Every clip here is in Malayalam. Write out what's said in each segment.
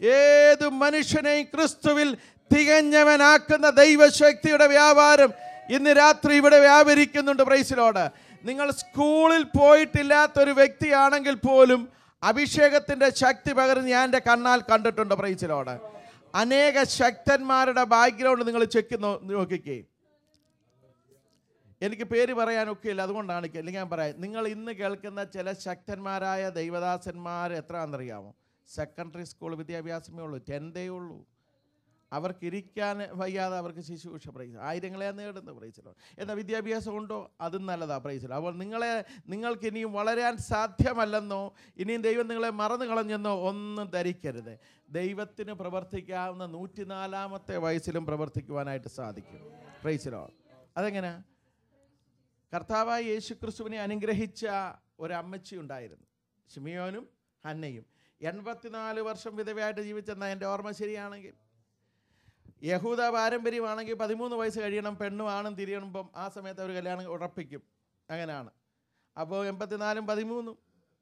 ഏത് മനുഷ്യനെയും ക്രിസ്തുവിൽ തികഞ്ഞവനാക്കുന്ന ദൈവശക്തിയുടെ വ്യാപാരം ഇന്ന് രാത്രി ഇവിടെ വ്യാപരിക്കുന്നുണ്ട്. Praise Lord. നിങ്ങൾ സ്കൂളിൽ പോയിട്ടില്ലാത്തൊരു വ്യക്തിയാണെങ്കിൽ പോലും അഭിഷേകത്തിൻ്റെ ശക്തി പകർന്ന് ഞാൻ എൻ്റെ കണ്ണാൽ കണ്ടിട്ടുണ്ട്. Praise Lord. അനേക ശക്തന്മാരുടെ ബാക്ക്ഗ്രൗണ്ട് നിങ്ങൾ ചെക്ക് നോക്കിക്കേ. എനിക്ക് പേര് പറയാനൊക്കെ ഇല്ല, അതുകൊണ്ടാണ് അല്ലെങ്കിൽ ഞാൻ പറയാം. നിങ്ങൾ ഇന്ന് കേൾക്കുന്ന ചില ശക്തന്മാരായ ദൈവദാസന്മാർ എത്രയാണെന്നറിയാമോ? സെക്കൻഡറി സ്കൂൾ വിദ്യാഭ്യാസമേ ഉള്ളൂ, 10th ഉള്ളൂ. അവർക്കിരിക്കാൻ വയ്യാതെ അവർക്ക് ശുശ്രൂഷ. പ്രൈസ് ആയിരങ്ങളെ നേടുന്നു. പ്രൈസിലോ. എന്നാൽ വിദ്യാഭ്യാസം ഉണ്ടോ? അതും നല്ലതാണ്. പ്രൈസിലോ. അപ്പോൾ നിങ്ങൾക്ക് ഇനിയും വളരാൻ സാധ്യമല്ലെന്നോ ഇനിയും ദൈവം നിങ്ങളെ മറന്നു കളഞ്ഞെന്നോ ഒന്നും ധരിക്കരുത്. ദൈവത്തിന് പ്രവർത്തിക്കാവുന്ന 104ാമത്തെ വയസ്സിലും പ്രവർത്തിക്കുവാനായിട്ട് സാധിക്കും. പ്രൈസിലോ. അതെങ്ങനെ? കർത്താവായ യേശുക്രിസ്തുവിനെ അനുഗ്രഹിച്ച ഒരമ്മച്ചി ഉണ്ടായിരുന്നു, ശിമിയോനും ഹന്നയും. 84 വർഷം വിധവയായിട്ട് ജീവിച്ചെന്ന എൻ്റെ ഓർമ്മ ശരിയാണെങ്കിൽ. യഹൂദ പാരമ്പര്യമാണെങ്കിൽ 13 വയസ്സ് കഴിയണം പെണ്ണും ആണും തിരിയണമ്പം ആ സമയത്ത് അവർ കല്യാണം ഉറപ്പിക്കും. അങ്ങനെയാണ്. അപ്പോൾ 84ഉം 13ഉം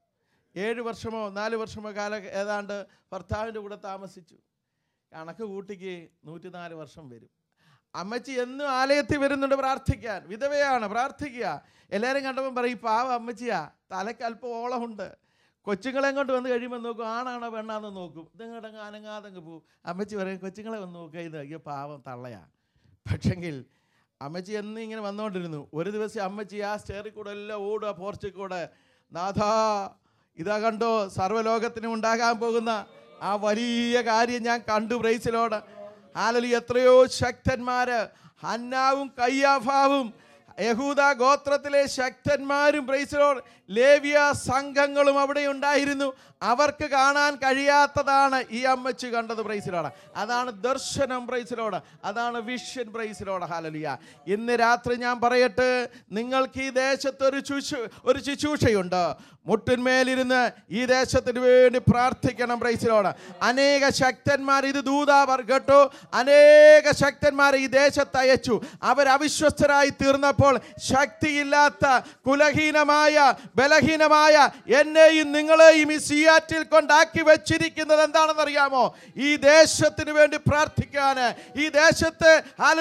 7 വർഷമോ 4 വർഷമോ കാലം ഏതാണ്ട് ഭർത്താവിൻ്റെ കൂടെ താമസിച്ചു. കണക്ക് കൂട്ടിക്ക് 104 വർഷം വരും. അമ്മച്ചി എന്നും ആലയത്തിൽ വരുന്നുണ്ട് പ്രാർത്ഥിക്കാൻ. വിധവയാണ്, പ്രാർത്ഥിക്കുക. എല്ലാവരും കണ്ടപ്പം പറയും, പാവ അമ്മച്ചിയാ, തലയ്ക്ക് അല്പം ഓളമുണ്ട്. കൊച്ചുങ്ങളെ കൊണ്ട് വന്ന് കഴിയുമ്പോൾ നോക്കും, ആണാണോ പെണ്ണാന്ന് നോക്കും. ഇതങ്ങോട്ട് അനങ്ങാതങ്ങ് പോവും. അമ്മച്ചി പറയും, കൊച്ചുങ്ങളെ വന്ന് നോക്കുക, ഇത് അയ്യോ പാവം തള്ളയാ. പക്ഷെങ്കിൽ അമ്മച്ചി എന്നും ഇങ്ങനെ വന്നുകൊണ്ടിരുന്നു. ഒരു ദിവസം അമ്മച്ചി ആ സ്റ്റെയറിൽ കൂടെ എല്ലാം ഓടുക, പോർച്ചിൽ കൂടെ. നാഥാ, ഇതാ കണ്ടോ സർവ്വലോകത്തിനും ഉണ്ടാകാൻ പോകുന്ന ആ വലിയ കാര്യം ഞാൻ കണ്ടു. പ്രൈസിലോട്. ഹല്ലേലൂയ. എത്രയോ ശക്തന്മാര്, ഹന്നാവും കയ്യാഫാവും യഹൂദ ഗോത്രത്തിലെ ശക്തന്മാരും, പ്രൈസിലോട്, ലേവ്യ സംഘങ്ങളും അവിടെ ഉണ്ടായിരുന്നു. അവർക്ക് കാണാൻ കഴിയാത്തതാണ് ഈ അമ്മച്ചി കണ്ടത്. പ്രൈസിലോട്. അതാണ് ദർശനം. പ്രൈസിലോട്. അതാണ് വിഷൻ. പ്രൈസിലോട്. ഹല്ലേലൂയ. ഇന്ന് രാത്രി ഞാൻ പറയട്ടെ, നിങ്ങൾക്ക് ഈ ദേശത്ത് ഒരു ശുശ്രൂഷയുണ്ട്. മുട്ടിന്മേലിരുന്ന് ഈ ദേശത്തിന് വേണ്ടി പ്രാർത്ഥിക്കണം. പ്രൈസിലോട്. അനേക ശക്തന്മാർ, ഇത് ദൂതാവർ കേട്ടോ, അനേക ശക്തന്മാർ ഈ ദേശത്ത് അയച്ചു. അവർ അവിശ്വസ്തരായി തീർന്നപ്പോൾ ശക്തിയില്ലാത്ത കുലഹീനമായ ബലഹീനമായ എന്നെയും നിങ്ങളെയും ഈ സിയാറ്റിൽ കൊണ്ടാക്കി വെച്ചിരിക്കുന്നത് എന്താണെന്നറിയാമോ? ഈ ദേശത്തിന് വേണ്ടി പ്രാർത്ഥിക്കാൻ, ഈ ദേശത്ത്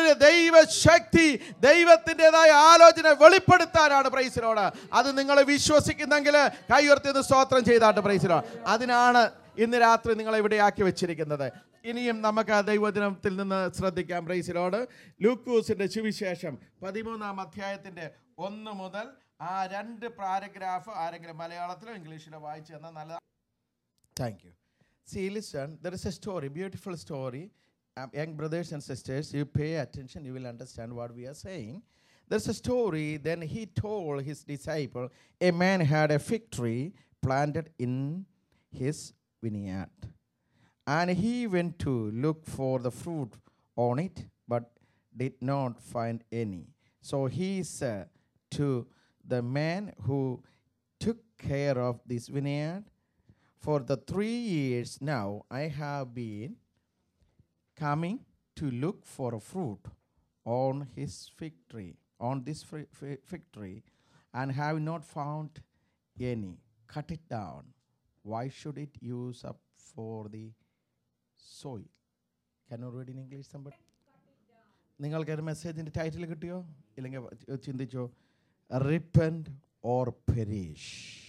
ദൈവശക്തി, ദൈവത്തിൻ്റെതായ ആലോചന വെളിപ്പെടുത്താനാണ്. പ്രൈസിലോട്. അത് നിങ്ങൾ വിശ്വസിക്കുന്നെങ്കിൽ കൈ ഉയർത്തി സ്തോത്രം ചെയ്താട്ട്. പ്രൈസിലോട്. അതിനാണ് ഇന്ന് രാത്രി നിങ്ങളെ ഇവിടെയാക്കി വെച്ചിരിക്കുന്നത്. ഇനിയും നമുക്ക് ആ ദൈവദിനത്തിൽ നിന്ന് ശ്രദ്ധിക്കാം. പ്രൈസിലോട്. ലൂക്കോസിൻ്റെ സുവിശേഷം 13-ാം അധ്യായത്തിൻ്റെ 1 മുതൽ ആ 2 പാരഗ്രാഫ് ആരെങ്കിലും മലയാളത്തിലോ ഇംഗ്ലീഷിലോ വായിച്ചു തന്നാൽ നല്ലതാണ്. Thank you. See, listen, there is a story, beautiful story. Young brothers and sisters, you pay attention, you will understand what we are saying. There's a story. Then he told his disciple, a man had a fig tree planted in his vineyard. And he went to look for the fruit on it, but did not find any. So he said to the man who took care of this vineyard, for the 3 years now I have been coming to look for a fruit on his fig tree, on this fig tree, and have not found any. Cut it down. Why should it use up for the soil? Can you read in English somebody? നിങ്ങൾക്ക് ഒരു മെസ്സേജിൻ്റെ ടൈറ്റിൽ കിട്ടിയോ? ഇല്ലെങ്കിൽ ചിന്തിച്ചോ. Repent or perish.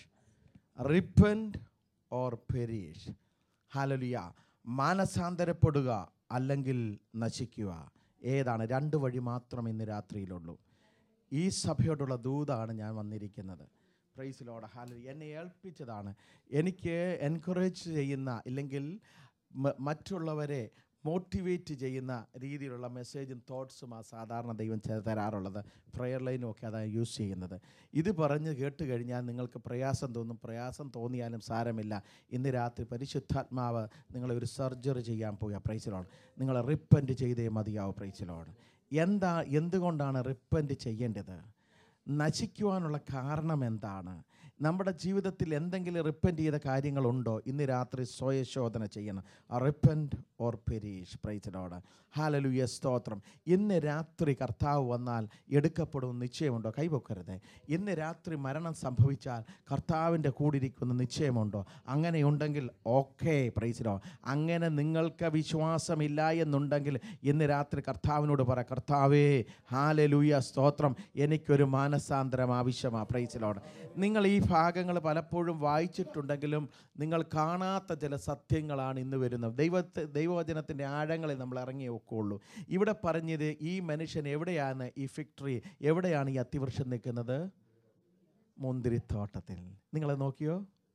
Repent or perish. Hallelujah. മാനസാന്തരപ്പെടുക അല്ലെങ്കിൽ നശിക്കുക. ഏതാണ്? 2 വഴി മാത്രം ഇന്ന് രാത്രിയിലുള്ളൂ. ഈ സഭയോടുള്ള ദൂതാണ് ഞാൻ വന്നിരിക്കുന്നത്. Praise Lord. ഹല്ലേലൂയ. എന്നെ ഏൽപ്പിച്ചതാണ്. എനിക്ക് എൻകറേജ് ചെയ്യുന്ന, ഇല്ലെങ്കിൽ മറ്റുള്ളവരെ മോട്ടിവേറ്റ് ചെയ്യുന്ന രീതിയിലുള്ള മെസ്സേജും തോട്ട്സും ആ സാധാരണ ദൈവം തരാറുള്ളത്. പ്രെയർ ലൈനും ഒക്കെ അതാണ് യൂസ് ചെയ്യുന്നത്. ഇത് പറഞ്ഞ് കേട്ട് കഴിഞ്ഞാൽ നിങ്ങൾക്ക് പ്രയാസം തോന്നും. പ്രയാസം തോന്നിയാലും സാരമില്ല. ഇന്ന് രാത്രി പരിശുദ്ധാത്മാവ് നിങ്ങളെ ഒരു സർജറി ചെയ്യാൻ പോകുക. Praise Lord. നിങ്ങൾ റിപ്പൻറ്റ് ചെയ്തേ മതിയാവും. Praise Lord. എന്തുകൊണ്ടാണ് റിപ്പൻറ്റ് ചെയ്യേണ്ടത്? നശിക്കുവാനുള്ള കാരണം എന്താണ്? നമ്മുടെ ജീവിതത്തിൽ എന്തെങ്കിലും റിപ്പൻറ്റ് ചെയ്ത കാര്യങ്ങളുണ്ടോ? ഇന്ന് രാത്രി സ്വയശോധന ചെയ്യണം. Repent or perish. Praise the Lord. Hallelujah, സ്തോത്രം. ഇന്ന് രാത്രി കർത്താവ് വന്നാൽ എടുക്കപ്പെടും നിശ്ചയമുണ്ടോ? കൈവക്കരുത്. ഇന്ന് രാത്രി മരണം സംഭവിച്ചാൽ കർത്താവിൻ്റെ കൂടിരിക്കുന്ന നിശ്ചയമുണ്ടോ? അങ്ങനെയുണ്ടെങ്കിൽ ഓക്കെ, പ്രൈസ് ദി ലോർഡ്. അങ്ങനെ നിങ്ങൾക്ക് വിശ്വാസമില്ല എന്നുണ്ടെങ്കിൽ ഇന്ന് രാത്രി കർത്താവിനോട് പറ, കർത്താവേ ഹല്ലേലൂയ, സ്തോത്രം, എനിക്കൊരു മാനസാന്തരം ആവശ്യമാണ്. Praise the Lord. നിങ്ങൾ ഈ ഭാഗങ്ങൾ പലപ്പോഴും വായിച്ചിട്ടുണ്ടെങ്കിലും നിങ്ങൾ കാണാത്ത ചില സത്യങ്ങളാണ് ഇന്ന് വരുന്നത്. ദൈവവചനത്തിൻ്റെ ആഴങ്ങളിൽ നമ്മൾ ഇറങ്ങി ഒക്കുള്ളൂ. ഇവിടെ പറഞ്ഞത് ഈ മനുഷ്യൻ എവിടെയാണ്, ഈ ഫിഗ് ട്രീ എവിടെയാണ് ഈ അത്തിവൃക്ഷം നിൽക്കുന്നത്? മുന്തിരിത്തോട്ടത്തിൽ. നിങ്ങൾ നോക്കിയോ?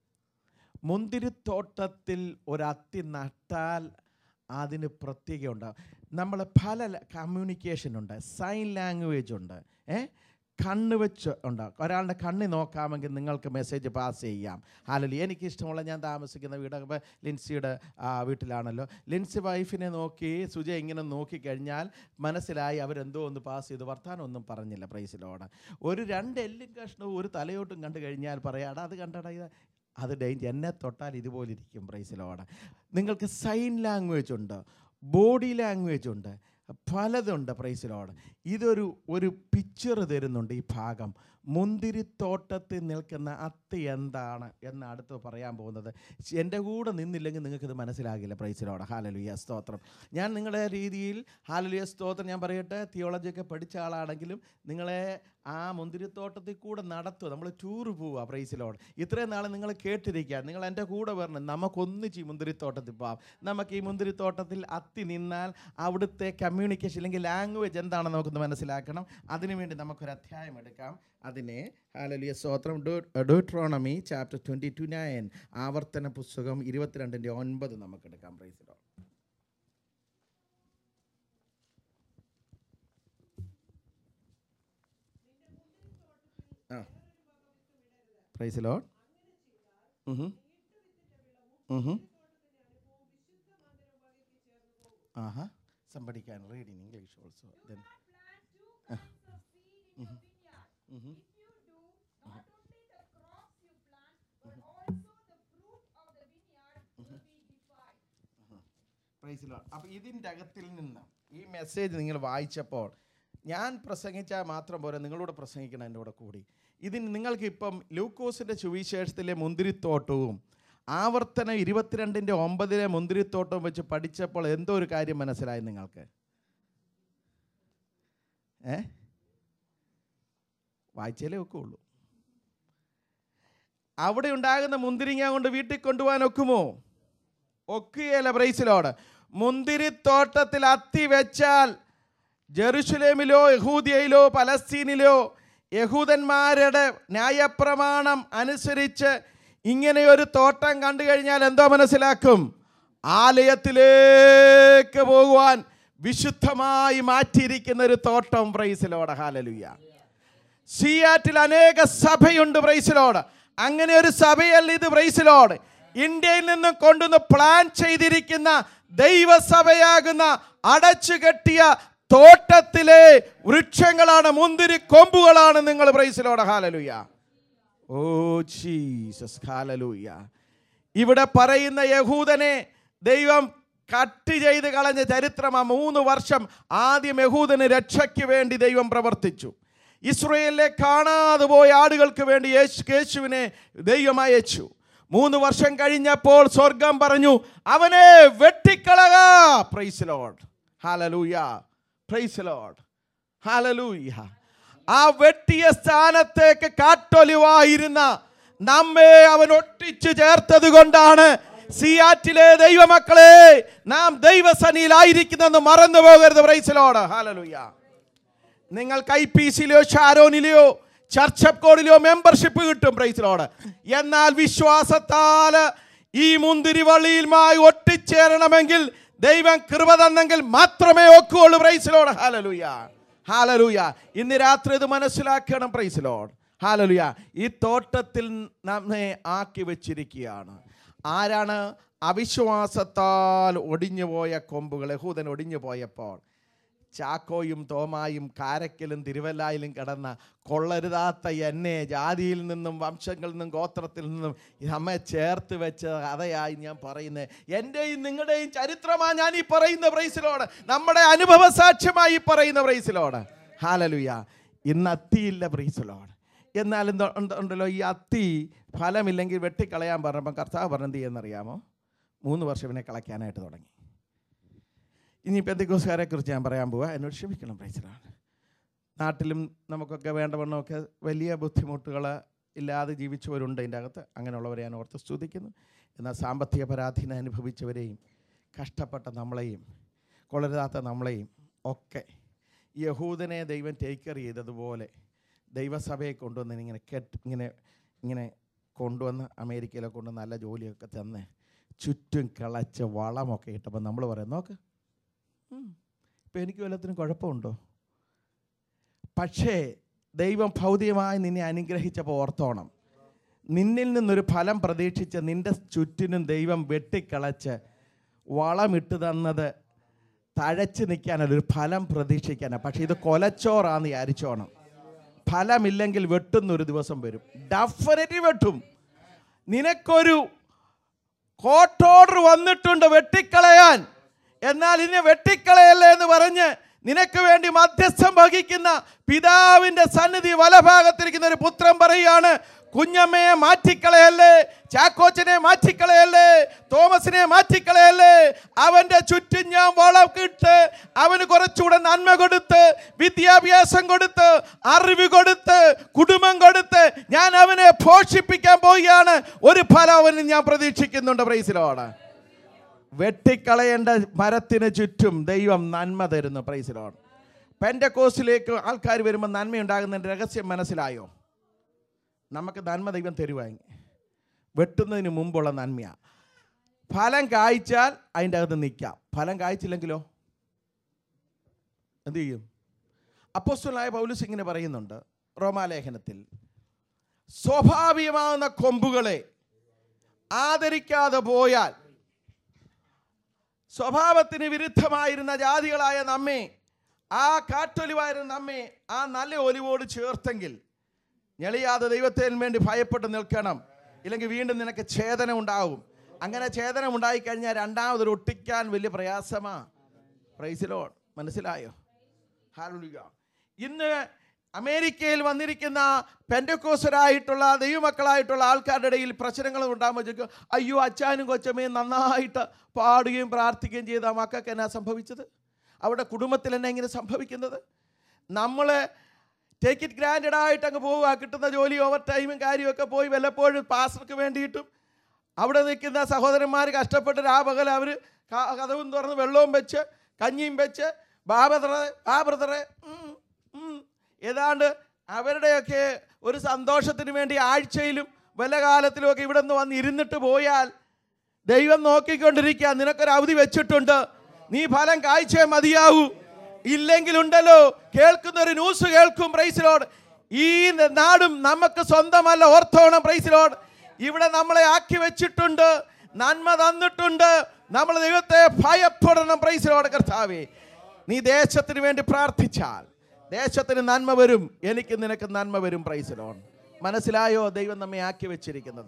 മുന്തിരിത്തോട്ടത്തിൽ ഒരത്തി നട്ടാൽ അതിന് പ്രത്യേകത ഉണ്ടാകും. നമ്മൾ പല കമ്മ്യൂണിക്കേഷൻ ഉണ്ട്, സൈൻ ലാംഗ്വേജ് ഉണ്ട്, കണ്ണ് വെച്ച് ഉണ്ടാകും. ഒരാളുടെ കണ്ണ് നോക്കാമെങ്കിൽ നിങ്ങൾക്ക് മെസ്സേജ് പാസ് ചെയ്യാം. ഹല്ലേലൂയ. എനിക്കിഷ്ടമുള്ള, ഞാൻ താമസിക്കുന്ന വീട് ലിൻസിയുടെ വീട്ടിലാണല്ലോ. ലിൻസി വൈഫിനെ നോക്കി സുജ ഇങ്ങനെ നോക്കിക്കഴിഞ്ഞാൽ മനസ്സിലായി അവരെന്തോ ഒന്ന് പാസ് ചെയ്തു. വർത്താനം ഒന്നും പറഞ്ഞില്ല. Praise the Lord. ഒരു 2 എല്ലും കഷ്ണവും ഒരു തലയോട്ടും കണ്ടു കഴിഞ്ഞാൽ പറയാടാ അത് കണ്ടടാ ഇത്, അത് ഡേഞ്ചർ, എന്നെ തൊട്ടാൽ ഇതുപോലെ ഇരിക്കും. Praise the Lord. നിങ്ങൾക്ക് സൈൻ ലാംഗ്വേജ് ഉണ്ട്, ബോഡി ലാംഗ്വേജ് ഉണ്ട്, പലതുണ്ട്. Praise the Lord. ഒരു പിക്ചർ തരുന്നുണ്ട് ഈ ഭാഗം. മുന്തിരിത്തോട്ടത്തിൽ നിൽക്കുന്ന അത്തി എന്താണ് എന്ന് അടുത്ത് പറയാൻ പോകുന്നത്. എൻ്റെ കൂടെ നിന്നില്ലെങ്കിൽ നിങ്ങൾക്കിത് മനസ്സിലാകില്ല. Price the Lord. ഹല്ലേലൂയ, സ്തോത്രം. ഞാൻ നിങ്ങളുടെ രീതിയിൽ ഹല്ലേലൂയ, സ്തോത്രം, ഞാൻ പറയട്ടെ, തിയോളജിയൊക്കെ പഠിച്ച ആളാണെങ്കിലും നിങ്ങളെ ആ മുന്തിരിത്തോട്ടത്തിൽ കൂടെ നടത്തുക. നമ്മൾ ടൂറ് പോവുക. Praise the Lord. ഇത്രയും നാൾ നിങ്ങൾ കേട്ടിരിക്കുക, നിങ്ങൾ എൻ്റെ കൂടെ വരണം, നമുക്കൊന്നിച്ച് ഈ മുന്തിരിത്തോട്ടത്തിൽ പോകാം. നമുക്ക് ഈ മുന്തിരിത്തോട്ടത്തിൽ അത്തി നിന്നാൽ അവിടുത്തെ കമ്മ്യൂണിക്കേഷൻ അല്ലെങ്കിൽ ലാംഗ്വേജ് എന്താണെന്ന് നമുക്കൊന്ന് മനസ്സിലാക്കണം. അതിനുവേണ്ടി നമുക്കൊരു അധ്യായം എടുക്കാം. അതിനെ ഹല്ലേലൂയ, സ്തോത്രം, ഡ്യൂട്രോണമി ചാപ്റ്റർ 22:9, ആവർത്തന പുസ്തകം 22:9 നമുക്കെടുക്കാം. Praise the Lord. Praise the Lord. Somebody can read in English also. Then. If you do, not only the crops you plant, but also the fruit of the vineyard will be defiled. Praise the Lord. അപ്പോൾ ഇതിൻ്റെ അകത്തിൽ നിന്ന് ഈ മെസ്സേജ് നിങ്ങൾ വായിച്ചപ്പോൾ ഞാൻ പ്രസംഗിച്ചാൽ മാത്രം പോരാ, നിങ്ങളോട് പ്രസംഗിക്കണം എൻ്റെ കൂടെ കൂടി. ഇതിന് നിങ്ങൾക്കിപ്പം ലൂക്കോസിൻ്റെ സുവിശേഷത്തിലെ മുന്തിരിത്തോട്ടവും ആവർത്തനം 22:9 മുന്തിരിത്തോട്ടവും വെച്ച് പഠിച്ചപ്പോൾ എന്തോ ഒരു കാര്യം മനസ്സിലായി നിങ്ങൾക്ക്? വായിച്ചാലേ ഒക്കെ ഉള്ളൂ. അവിടെ ഉണ്ടാകുന്ന മുന്തിരിങ്ങ കൊണ്ട് വീട്ടിൽ കൊണ്ടുപോകാൻ ഒക്കുമോ? ഒക്കുകയില്ല. Praise the Lord. മുന്തിരിത്തോട്ടത്തിൽ അത്തി വെച്ചാൽ ജെറുസലേമിലോ യഹൂദിയയിലോ പലസ്തീനിലോ യഹൂദന്മാരുടെ ന്യായപ്രമാണം അനുസരിച്ച് ഇങ്ങനെയൊരു തോട്ടം കണ്ടു കഴിഞ്ഞാൽ എന്തോ മനസ്സിലാക്കും? ആലയത്തിലേക്ക് പോകുവാൻ വിശുദ്ധമായി മാറ്റിയിരിക്കുന്ന ഒരു തോട്ടം. Praise the Lord. Hallelujah. Seattle അനേക സഭയുണ്ട്. Praise the Lord. അങ്ങനെ ഒരു സഭയല്ല ഇത്. Praise the Lord. ഇന്ത്യയിൽ നിന്നും കൊണ്ടുവന്ന് പ്ലാൻ ചെയ്തിരിക്കുന്ന ദൈവസഭയാകുന്ന അടച്ചു കെട്ടിയ തോട്ടത്തിലെ വൃക്ഷങ്ങളാണ്, മുന്തിരി കൊമ്പുകളാണ് നിങ്ങൾ. Praise the Lord. Hallelujah. Oh Jesus, hallelujah. ഇവിടെ പറയുന്ന യഹൂദനെ ദൈവം കട്ട് ചെയ്ത് കളഞ്ഞ ചരിത്രമാണ്. 3 വർഷം ആദ്യം യഹൂദന് രക്ഷയ്ക്ക് വേണ്ടി ദൈവം പ്രവർത്തിച്ചു. ഇസ്രായേലിലെ കാണാതെ പോയ ആടുകൾക്ക് വേണ്ടി യേശുവിനെ ദൈവം അയച്ചു. 3 വർഷം കഴിഞ്ഞപ്പോൾ സ്വർഗം പറഞ്ഞു, അവനെ വെട്ടിക്കളക. Praise the Lord. Hallelujah. Praise the Lord. Hallelujah. ആ വെട്ടിയ സ്ഥാനത്തേക്ക് കാട്ടൊലിവായിരുന്ന നമ്മെ അവൻ ഒട്ടിച്ചു ചേർത്തത് കൊണ്ടാണ് സിയാറ്റിലെ ദൈവമക്കളെ നാം ദൈവസന്നിധിയിലായിരിക്കുന്നെന്ന് മറന്നു പോകരുത്. Praise the Lord. ഹല്ലേലൂയ. നിങ്ങൾക്ക് IPCയിലെയോ ഷാരോനിലെയോ ചർച്ച് കോഡിലെയോ മെമ്പർഷിപ്പ് കിട്ടും. Praise the Lord. എന്നാൽ വിശ്വാസത്താൽ ഈ മുന്തിരിവള്ളിയുമായി ഒട്ടിച്ചേരണമെങ്കിൽ ദൈവം കൃപ തന്നെങ്കിൽ മാത്രമേ ഒക്കുകയുള്ളൂ. Praise the Lord. Hallelujah. Hallelujah. ഇന്ന് രാത്രി ഇത് മനസ്സിലാക്കണം. Praise the Lord. ഹല്ലേലൂയ. ഈ തോട്ടത്തിൽ നമ്മെ ആക്കി വെച്ചിരിക്കുകയാണ്. ആരാണ്? അവിശ്വാസത്താൽ ഒടിഞ്ഞുപോയ കൊമ്പുകൾ. യഹൂദൻ ഒടിഞ്ഞു പോയപ്പോൾ ചാക്കോയും തോമായും കാരക്കലും തിരുവല്ലായിലും കിടന്ന കൊള്ളരുതാത്ത എന്നെ ജാതിയിൽ നിന്നും വംശങ്ങളിൽ നിന്നും ഗോത്രത്തിൽ നിന്നും നമ്മെ ചേർത്ത് വെച്ച കഥയായി ഞാൻ പറയുന്നത്. എൻ്റെയും നിങ്ങളുടെയും ചരിത്രമാണ് ഞാൻ ഈ പറയുന്ന പ്രൈസിലോട്, നമ്മുടെ അനുഭവ സാക്ഷ്യമായി പറയുന്ന പ്രൈസിലോട്. ഹല്ലേലൂയ. ഇന്ന് അത്തിയില്ല പ്രൈസിലോട്. എന്നാൽ ഉണ്ടല്ലോ ഈ അത്തി ഫലമില്ലെങ്കിൽ വെട്ടിക്കളയാൻ പറഞ്ഞപ്പം കർത്താവ് പറഞ്ഞെന്ത് ചെയ്യുന്നറിയാമോ? 3 വർഷം ഇവനെ കളയ്ക്കാനായിട്ട് തുടങ്ങി. ഇനി പെന്തക്കോസ്തുകാരെ കുറിച്ച് ഞാൻ പറയാൻ പോവുക, എന്നോട് ക്ഷമിക്കണം പ്രൈസിലാണ്. നാട്ടിലും നമുക്കൊക്കെ വേണ്ടവണ്ണമൊക്കെ വലിയ ബുദ്ധിമുട്ടുകൾ ഇല്ലാതെ ജീവിച്ചവരുണ്ട് ഇതിൻ്റെ അകത്ത്. അങ്ങനെയുള്ളവരെ ഞാൻ ഓർത്ത് സ്തുതിക്കുന്നു. എന്നാൽ സാമ്പത്തിക പരാധീന അനുഭവിച്ചവരെയും കഷ്ടപ്പെട്ട നമ്മളെയും കൊള്ളരുതാത്ത നമ്മളെയും ഒക്കെ യഹൂദനെ ദൈവം ടേക്ക് കെയർ ചെയ്തതുപോലെ ദൈവസഭയെ കൊണ്ടുവന്ന് ഇങ്ങനെ കൊണ്ടുവന്ന് അമേരിക്കയിലൊക്കെ കൊണ്ട് നല്ല ജോലിയൊക്കെ തന്ന് ചുറ്റും കിളച്ച് വളമൊക്കെ ഇട്ടപ്പോൾ നമ്മൾ പറയും, നോക്ക് ഇപ്പം എനിക്ക് വല്ലത്തിനും കുഴപ്പമുണ്ടോ? പക്ഷേ ദൈവം ഭൗതികമായി നിന്നെ അനുഗ്രഹിച്ചപ്പോൾ ഓർത്തോണം, നിന്നിൽ നിന്നൊരു ഫലം പ്രതീക്ഷിച്ച് നിൻ്റെ ചുറ്റിനും ദൈവം വെട്ടിക്കളച്ച് വളമിട്ട് തന്നത് തഴച്ച് നിൽക്കാനല്ല, ഒരു ഫലം പ്രതീക്ഷിക്കാനാണ്. പക്ഷേ ഇത് കൊലച്ചോറാന്ന് വിചാരിച്ചോണം. ഫലമില്ലെങ്കിൽ വെട്ടുന്നൊരു ദിവസം വരും, ഡെഫിനറ്റ്ലി വെട്ടും. നിനക്കൊരു കോർട്ട് ഓർഡർ വന്നിട്ടുണ്ട് വെട്ടിക്കളയാൻ, എന്നാൽ ഇതിനെ വെട്ടിക്കളയല്ലേ എന്ന് പറഞ്ഞ് നിനക്ക് വേണ്ടി മധ്യസ്ഥം വഹിക്കുന്ന പിതാവിൻ്റെ സന്നിധി വലഭാഗത്തിരിക്കുന്ന ഒരു പുത്രൻ പറയുകയാണ്, കുഞ്ഞമ്മയെ മാറ്റിക്കളയല്ലേ, ചാക്കോച്ചനെ മാറ്റിക്കളയല്ലേ, തോമസിനെ മാറ്റിക്കളയല്ലേ. അവൻ്റെ ചുറ്റും ഞാൻ വളമിട്ട് അവന് കുറച്ചുകൂടെ നന്മ കൊടുത്ത്, വിദ്യാഭ്യാസം കൊടുത്ത്, അറിവ് കൊടുത്ത്, കുടുംബം കൊടുത്ത് ഞാൻ അവനെ പോഷിപ്പിക്കാൻ പോവുകയാണ്. ഒരു ഫലം അവന് ഞാൻ പ്രതീക്ഷിക്കുന്നുണ്ട്. Praise Lord. വെട്ടിക്കളയേണ്ട മരത്തിന് ചുറ്റും ദൈവം നന്മ തരുന്നു. Praise Lord. പെന്തക്കോസ്തിലേക്ക് ആൾക്കാർ വരുമ്പോൾ നന്മയുണ്ടാകുന്നതിൻ്റെ രഹസ്യം മനസ്സിലായോ? നമുക്ക് നന്മ ദൈവം തരുവാങ്ങി, വെട്ടുന്നതിന് മുമ്പുള്ള നന്മയാണ്. ഫലം കായ്ച്ചാൽ അതിൻ്റെ അകത്ത് നിൽക്കാം, ഫലം കായ്ച്ചില്ലെങ്കിലോ എന്തു ചെയ്യും? അപ്പോസ്തലനായ പൗലോസ് ഇങ്ങനെ പറയുന്നുണ്ട് റോമാലേഖനത്തിൽ, സ്വാഭാവികമാകുന്ന കൊമ്പുകളെ ആദരിക്കാതെ പോയാൽ സ്വഭാവത്തിന് വിരുദ്ധമായിരുന്ന ജാതികളായ നമ്മെ, ആ കാറ്റൊലിവായിരുന്ന നമ്മെ ആ നല്ല ഒലിവോട് ചേർത്തെങ്കിൽ ഞെളിയാതെ ദൈവത്തിന് വേണ്ടി ഭയപ്പെട്ട് നിൽക്കണം, ഇല്ലെങ്കിൽ വീണ്ടും നിനക്ക് ഛേദന ഉണ്ടാവും. അങ്ങനെ ഛേദന ഉണ്ടായിക്കഴിഞ്ഞാൽ രണ്ടാമതൊരു ഒട്ടിക്കാൻ വലിയ പ്രയാസമാണ്. Praise Lord. മനസ്സിലായോ? ഹല്ലേലൂയ. ഇന്ന് അമേരിക്കയിൽ വന്നിരിക്കുന്ന പെന്തക്കോസ്തരായിട്ടുള്ള ദൈവമക്കളായിട്ടുള്ള ആൾക്കാരുടെ ഇടയിൽ പ്രശ്നങ്ങൾ ഉണ്ടാകുമ്പോൾ അയ്യോ അച്ചാനും കൊച്ചമ്മയും നന്നായിട്ട് പാടുകയും പ്രാർത്ഥിക്കുകയും ചെയ്ത മക്കൾക്ക് എന്നാ സംഭവിച്ചത്? അവരുടെ കുടുംബത്തിൽ എന്നാ ഇങ്ങനെ സംഭവിക്കുന്നത്? നമ്മൾ ടേക്ക് ഇറ്റ് ഗ്രാൻഡഡ് ആയിട്ട് അങ്ങ് പോവുക, കിട്ടുന്ന ജോലി ഓവർ ടൈമും കാര്യമൊക്കെ പോയി വല്ലപ്പോഴും പാസ്റ്റർക്ക് വേണ്ടിയിട്ടും അവിടെ നിൽക്കുന്ന സഹോദരന്മാർ കഷ്ടപ്പെട്ട് രാപകൽ അവർ കതവും തുറന്ന് വെള്ളവും വെച്ച് കഞ്ഞിയും വെച്ച് ബ്രദറെ ഏതാണ്ട് അവരുടെയൊക്കെ ഒരു സന്തോഷത്തിന് വേണ്ടി ആഴ്ചയിലും വല്ല കാലത്തിലുമൊക്കെ ഇവിടെ നിന്ന് വന്ന് ഇരുന്നിട്ട് പോയാൽ ദൈവം നോക്കിക്കൊണ്ടിരിക്കുക. നിനക്കൊരു അവധി വെച്ചിട്ടുണ്ട്, നീ ഫലം കായ്ച്ചേ മതിയാവൂ. ഇല്ലെങ്കിലുണ്ടല്ലോ കേൾക്കുന്ന ഒരു ന്യൂസ് കേൾക്കും. Praise Lord. ഈ നാടും നമുക്ക് സ്വന്തമല്ല, ഓർത്തോണം. Praise Lord. ഇവിടെ നമ്മളെ ആക്കി വെച്ചിട്ടുണ്ട്, നന്മ തന്നിട്ടുണ്ട്. നമ്മൾ ദൈവത്തെ ഭയപ്പെടണം. Price Lord. കർത്താവേ, നീ ദേശത്തിന് വേണ്ടി പ്രാർത്ഥിച്ചാൽ ദേശത്തിന് നന്മ വരും, എനിക്ക് നിനക്ക് നന്മ വരും. Praise Lord. മനസ്സിലായോ? ദൈവം നമ്മെ ആക്കി വെച്ചിരിക്കുന്നത്.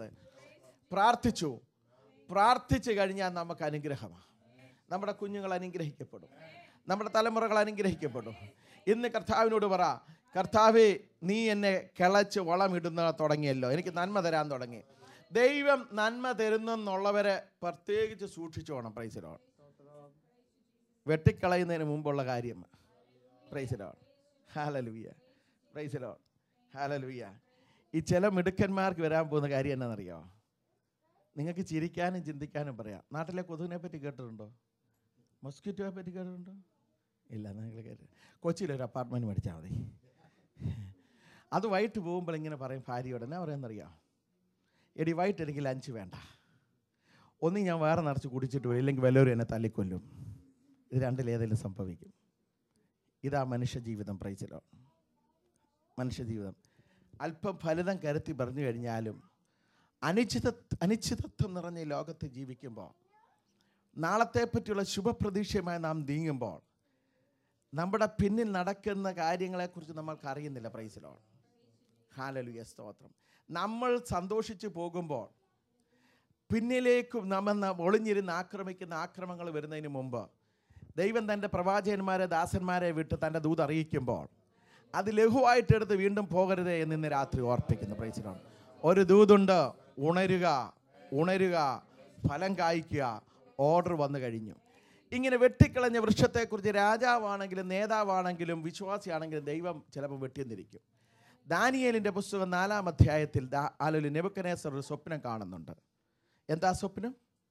പ്രാർത്ഥിച്ചു കഴിഞ്ഞാൽ നമുക്ക് അനുഗ്രഹമാണ്. നമ്മുടെ കുഞ്ഞുങ്ങൾ അനുഗ്രഹിക്കപ്പെടും, നമ്മുടെ തലമുറകൾ അനുഗ്രഹിക്കപ്പെടും. ഇന്ന് കർത്താവിനോട് പറ, കർത്താവേ നീ എന്നെ കിളച്ച് വളമിടുന്ന തുടങ്ങിയല്ലോ, എനിക്ക് നന്മ തരാൻ തുടങ്ങി. ദൈവം നന്മ തരുന്നെന്നുള്ളവരെ പ്രത്യേകിച്ച് സൂക്ഷിച്ചോണം. Praise Lord. വെട്ടിക്കളയുന്നതിന് മുമ്പുള്ള കാര്യം. Praise Lord. Hallelujah. Praise Lord. Hallelujah. ഈ ചില മിടുക്കന്മാർക്ക് വരാൻ പോകുന്ന കാര്യം എന്നാണെന്നറിയോ? നിങ്ങൾക്ക് ചിരിക്കാനും ചിന്തിക്കാനും പറയാം. നാട്ടിലെ കൊതുകിനെ പറ്റി കേട്ടിട്ടുണ്ടോ? മൊസ്കിറ്റോയെ പറ്റി കേട്ടിട്ടുണ്ടോ? ഇല്ല, നിങ്ങൾ കേട്ടു. കൊച്ചിയിലൊരു അപ്പാർട്ട്മെൻറ്റ് മേടിച്ചാൽ മതി. അത് വൈകിട്ട് പോകുമ്പോൾ ഇങ്ങനെ പറയും ഭാര്യയോട്, എന്നാ പറയുന്നറിയാം, എടി വൈകിട്ട് എനിക്ക് ലഞ്ച് വേണ്ട, ഒന്നും ഞാൻ വേറെ നിറച്ച് കുടിച്ചിട്ട് വരും, ഇല്ലെങ്കിൽ വല്ലവരും എന്നെ തല്ലിക്കൊല്ലും. ഇത് രണ്ടിലേതെങ്കിലും സംഭവിക്കും. ഇതാ മനുഷ്യജീവിതം. Praise Lord. മനുഷ്യജീവിതം അല്പം ഫലിതം കരുത്തി പറഞ്ഞു കഴിഞ്ഞാലും അനിശ്ചിതത്വം നിറഞ്ഞ ലോകത്ത് ജീവിക്കുമ്പോൾ, നാളത്തെ പറ്റിയുള്ള ശുഭപ്രതീക്ഷയുമായി നാം നീങ്ങുമ്പോൾ നമ്മുടെ പിന്നിൽ നടക്കുന്ന കാര്യങ്ങളെക്കുറിച്ച് നമ്മൾക്ക് അറിയുന്നില്ല. Price the Lord. ഹല്ലേലൂയ, സ്തോത്രം. നമ്മൾ സന്തോഷിച്ച് പോകുമ്പോൾ പിന്നിലേക്കും നമ്മ ഒളിഞ്ഞിരുന്ന് ആക്രമിക്കുന്ന ആക്രമങ്ങൾ വരുന്നതിന് മുമ്പ് ദൈവം തൻ്റെ പ്രവാചകന്മാരെ ദാസന്മാരെ വിട്ട് തൻ്റെ ദൂത് അറിയിക്കുമ്പോൾ അത് ലഘുവായിട്ടെടുത്ത് വീണ്ടും പോകരുതേ എന്ന് ഇന്ന് രാത്രി ഓർപ്പിക്കുന്നു. Praise the Lord. ഒരു ദൂതുണ്ട്, ഉണരുക, ഉണരുക, ഫലം കായ്ക്കുക. ഓർഡർ വന്നു കഴിഞ്ഞു. ഇങ്ങനെ വെട്ടിക്കളഞ്ഞ വൃക്ഷത്തെക്കുറിച്ച് രാജാവാണെങ്കിലും നേതാവാണെങ്കിലും വിശ്വാസിയാണെങ്കിലും ദൈവം ചിലപ്പോൾ വെട്ടിയെന്നിരിക്കും. ദാനിയേലിൻ്റെ പുസ്തകം 4-ാം അധ്യായത്തിൽ നെബൂഖദ്നേസർ ഒരു സ്വപ്നം കാണുന്നുണ്ട്. എന്താ സ്വപ്നം?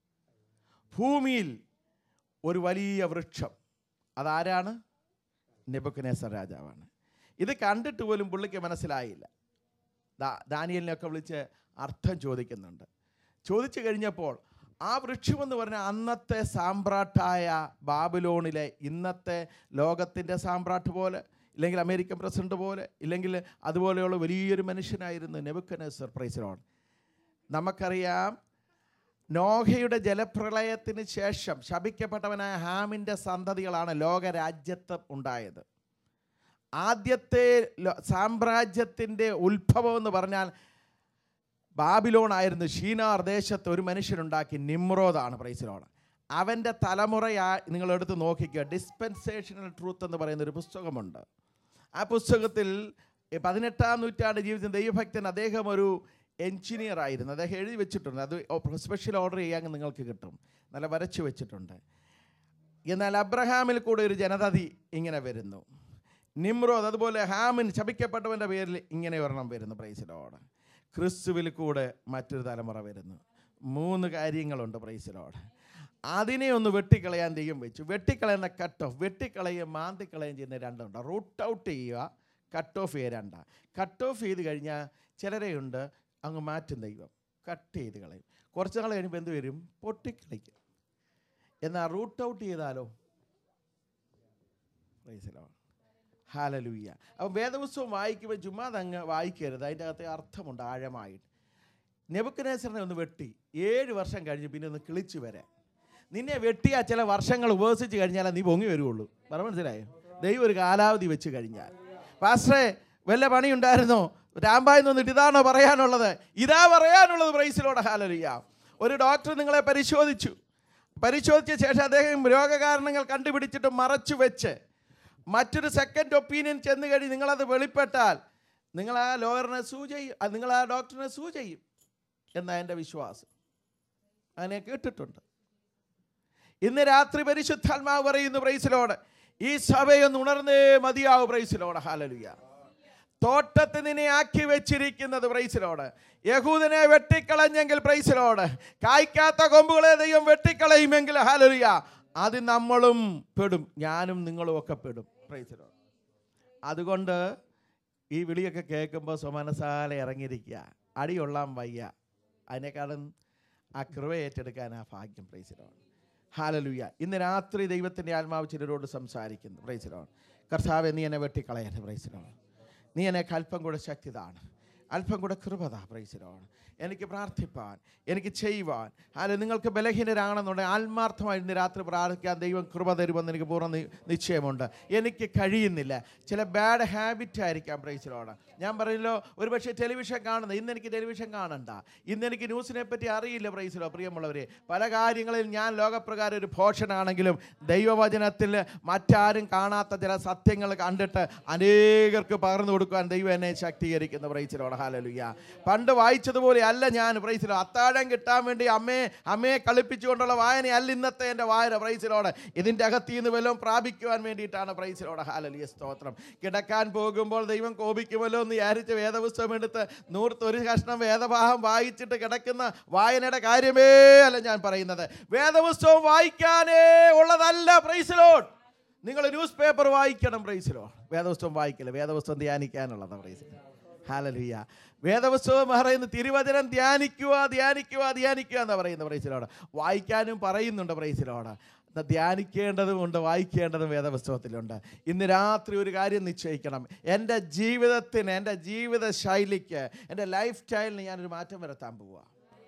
ഭൂമിയിൽ ഒരു വലിയ വൃക്ഷം. അതാരാണ്? നെബൂഖദ്നേസർ രാജാവാണ്. ഇത് കണ്ടിട്ട് പോലും പുള്ളിക്ക് മനസ്സിലായില്ല. ദാനിയേലിനെയൊക്കെ വിളിച്ച് അർത്ഥം ചോദിക്കുന്നുണ്ട്. ചോദിച്ചു കഴിഞ്ഞപ്പോൾ ആ വൃക്ഷമെന്ന് പറഞ്ഞാൽ അന്നത്തെ സാമ്രാട്ടായ ബാബിലോണിലെ ഇന്നത്തെ ലോകത്തിൻ്റെ സാമ്രാട്ട് പോലെ, ഇല്ലെങ്കിൽ അമേരിക്കൻ പ്രസിഡന്റ് പോലെ, ഇല്ലെങ്കിൽ അതുപോലെയുള്ള വലിയൊരു മനുഷ്യനായിരുന്നു നെബൂഖദ്നേസർ. Price the Lord. നമുക്കറിയാം, നോഹയുടെ ജലപ്രളയത്തിന് ശേഷം ശപിക്കപ്പെട്ടവനായ ഹാമിൻ്റെ സന്തതികളാണ് ലോകരാജ്യത്ത് ഉണ്ടായത്. ആദ്യത്തെ സാമ്രാജ്യത്തിൻ്റെ ഉത്ഭവം എന്ന് പറഞ്ഞാൽ ബാബിലോൺ ആയിരുന്നു. ഷീനാർ ദേശത്ത് ഒരു മനുഷ്യനുണ്ടാക്കി, നിമ്രോദാണ്. Praise the Lord. അവൻ്റെ നിങ്ങളെടുത്ത് നോക്കിക്കുക. ഡിസ്പെൻസേഷണൽ ട്രൂത്ത് എന്ന് പറയുന്നൊരു പുസ്തകമുണ്ട്. ആ പുസ്തകത്തിൽ 18-ാം നൂറ്റാണ്ട് ജീവിച്ച ദൈവഭക്തൻ, അദ്ദേഹം ഒരു എൻജിനീയർ ആയിരുന്നു. അദ്ദേഹം എഴുതി വെച്ചിട്ടുണ്ട്. അത് സ്പെഷ്യൽ ഓർഡർ ചെയ്യാൻ നിങ്ങൾക്ക് കിട്ടും. നല്ല വരച്ചു വെച്ചിട്ടുണ്ട്. എന്നാൽ അബ്രഹാമിൽ കൂടെ ഒരു ജനതതി ഇങ്ങനെ വരുന്നു. നിമ്രോദ്, അതുപോലെ ഹാമിൻ ശപിക്കപ്പെട്ടവൻ്റെ പേരിൽ ഇങ്ങനെ ഒരെണ്ണം വരുന്നു. Praise the Lord. ക്രിസ്തുവിൽ കൂടെ മറ്റൊരു തലമുറ വരുന്നു. 3 കാര്യങ്ങളുണ്ട്. Praise the Lord. അതിനെ ഒന്ന് വെട്ടിക്കളയാൻ ദൈവം വെച്ചു. വെട്ടിക്കളയുന്ന കട്ട് ഓഫ്, വെട്ടിക്കളയുകയും മാന്തിക്കളയുകയും ചെയ്യുന്ന രണ്ടുണ്ട്. റൂട്ട് ഔട്ട് ചെയ്യുക, കട്ട് ഓഫ് ചെയ്യുക. രണ്ടാണ്. കട്ട് ഓഫ് ചെയ്ത് കഴിഞ്ഞാൽ ചിലരെയുണ്ട് അങ്ങ് മാറ്റും ദൈവം, കട്ട് ചെയ്ത് കളയും. കുറച്ച് നാൾ കഴിയുമ്പോൾ എന്ത് വരും? പൊട്ടിക്കളിക്കും. എന്നാൽ റൂട്ട് ഔട്ട് ചെയ്താലോ? Praise the Lord. ഹല്ലേലൂയ. അപ്പോൾ വേദപുസ്തകം വായിക്കുമ്പോൾ ചുമ്മാ അങ്ങ് വായിക്കരുത്. അതിൻ്റെ അകത്തെ അർത്ഥമുണ്ട് ആഴമായിട്ട്. നെബൂഖദ്നേസറിനെ ഒന്ന് വെട്ടി 7 വർഷം കഴിഞ്ഞ് പിന്നെ ഒന്ന് കിളിച്ചു വരാൻ. നിന്നെ വെട്ടിയാൽ ചില വർഷങ്ങൾ ഉപവസിച്ച് കഴിഞ്ഞാൽ നീ പൊങ്ങി വരുള്ളൂ. മനസ്സിലായോ? ദൈവം ഒരു കാലാവധി വെച്ച് കഴിഞ്ഞാൽ. പാസ്റ്ററെ, വല്ല പണിയുണ്ടായിരുന്നോ? രാമ്പായി നിന്നിട്ട് ഇതാണോ പറയാനുള്ളത്? ഇതാ പറയാനുള്ളത്. Praise the Lord. ഹല്ലേലൂയ. ഒരു ഡോക്ടർ നിങ്ങളെ പരിശോധിച്ച ശേഷം അദ്ദേഹം രോഗകാരണങ്ങൾ കണ്ടുപിടിച്ചിട്ട് മറച്ചു വെച്ച് മറ്റൊരു സെക്കൻഡ് ഒപ്പീനിയൻ ചെന്ന് കഴിഞ്ഞ് നിങ്ങളത് വെളിപ്പെട്ടാൽ നിങ്ങൾ ആ ലോയറിനെ സൂ ചെയ്യും, നിങ്ങൾ ആ ഡോക്ടറിനെ സൂ ചെയ്യും എന്നാണ് എൻ്റെ വിശ്വാസം. അങ്ങനെ കേട്ടിട്ടുണ്ട്. ഇന്ന് രാത്രി പരിശുദ്ധാത്മാവ് പറയുന്നു, പ്രൈസ് ദി ലോർഡ്, ഈ സഭയൊന്ന് ഉണർന്നേ മതിയാവും. Praise the Lord. ഹല്ലേലൂയ. തോട്ടത്തിൽ നിന്നെ ആക്കി വെച്ചിരിക്കുന്നത്, പ്രൈസ് ദി ലോർഡ്, യഹൂദനെ വെട്ടിക്കളഞ്ഞെങ്കിൽ, പ്രൈസ് ദി ലോർഡ്, കായ്ക്കാത്ത കൊമ്പുകളെ ദൈവം വെട്ടിക്കളയുമെങ്കിൽ, ഹല്ലേലൂയ, അത് നമ്മളും പെടും. ഞാനും നിങ്ങളും ഒക്കെ പെടും. Praise the Lord. അതുകൊണ്ട് ഈ വിളിയൊക്കെ കേൾക്കുമ്പോൾ സ്വമനസാലെ ഇറങ്ങിയിരിക്കുക. അടിയൊള്ളാൻ വയ്യ. അതിനേക്കാളും ആ കൃപ ഏറ്റെടുക്കാൻ ആ ഭാഗ്യം. Praise the Lord. ഹല്ലേലൂയ. ഇന്ന് രാത്രി ദൈവത്തിൻ്റെ ആത്മാവ് ചിലരോട് സംസാരിക്കുന്നു. Praise the Lord. കർത്താവേ, നീ എന്നെ വെട്ടിക്കളയരുത്. Price the Lord. നീ എന്നെ അല്പം കൂടെ ശക്തിതാണ്, അല്പം കൂടെ കൃപത. Price the Lord. എനിക്ക് പ്രാർത്ഥിപ്പാൻ, എനിക്ക് ചെയ്യുവാൻ. അല്ല, നിങ്ങൾക്ക് ബലഹീനരാണെന്നുണ്ടെങ്കിൽ ആത്മാർത്ഥമായി ഇന്ന് രാത്രി പ്രാർത്ഥിക്കാൻ ദൈവം കൃപ തരുമെന്ന് എനിക്ക് പൂർണ്ണ നിശ്ചയമുണ്ട്. എനിക്ക് കഴിയുന്നില്ല. ചില ബാഡ് ഹാബിറ്റ് ആയിരിക്കാം. Praise the Lord. ഞാൻ പറയല്ലോ, ഒരു പക്ഷേ ടെലിവിഷൻ കാണുന്നത്, ഇന്ന് എനിക്ക് ടെലിവിഷൻ കാണണ്ട, ഇന്ന് എനിക്ക് ന്യൂസിനെ പറ്റി അറിയില്ല. Praise the Lord. പ്രിയമുള്ളവരെ, പല കാര്യങ്ങളിൽ ഞാൻ ലോകപ്രകാരം ഒരു ഭോഷനാണെങ്കിലും ദൈവവചനത്തിൽ മറ്റാരും കാണാത്ത ചില സത്യങ്ങൾ കണ്ടിട്ട് അനേകർക്ക് പകർന്നു കൊടുക്കാൻ ദൈവം എന്നെ ശക്തീകരിക്കുന്നു. Praise the Lord. ഹല്ലേലൂയ. പണ്ട് വായിച്ചതുപോലെ അല്ല ഞാൻ. Praise the Lord. അത്താഴം കിട്ടാൻ വേണ്ടി അമ്മയെ കളിപ്പിച്ചുകൊണ്ടുള്ള വായനയല്ല ഇന്നത്തെ എൻ്റെ വായന. Praise the Lord. ഇതിൻ്റെ അകത്ത് നിന്ന് വല്ലതും പ്രാപിക്കുവാൻ വേണ്ടിയിട്ടാണ്. Praise the Lord. ഹല്ലേലൂയ. സ്തോത്രം. കിടക്കാൻ പോകുമ്പോൾ ദൈവം കോപിക്കുമല്ലോ എന്ന് വിചാരിച്ച് വേദപുസ്തകം എടുത്ത് 100 കഷ്ണം വേദഭാഗം വായിച്ചിട്ട് കിടക്കുന്ന വായനയുടെ കാര്യമേ അല്ല ഞാൻ പറയുന്നത്. വേദപുസ്തകം വായിക്കാനേ ഉള്ളതല്ല. Praise the Lord. നിങ്ങൾ ന്യൂസ് പേപ്പർ വായിക്കണം. Praise the Lord. വേദപുസ്തകം വായിക്കില്ല. വേദപുസ്തകം ധ്യാനിക്കാനുള്ളതാണ്. Praise the Lord. ഹല്ലേലൂയ. വേദപുസ്തകം പറയുന്നത് തിരുവചനം ധ്യാനിക്കുക എന്നാണ് പറയുന്നത്. Praise the Lord. വായിക്കാനും പറയുന്നുണ്ട്. Praise the Lord. ധ്യാനിക്കേണ്ടതുമുണ്ട്, വായിക്കേണ്ടതും വേദപുസ്തകത്തിലുണ്ട്. ഇന്ന് രാത്രി ഒരു കാര്യം നിശ്ചയിക്കണം. എൻ്റെ ജീവിതത്തിന്, എൻ്റെ ജീവിത ശൈലിക്ക്, എൻ്റെ ലൈഫ് സ്റ്റൈലിന് ഞാനൊരു മാറ്റം വരുത്താൻ പോവുക.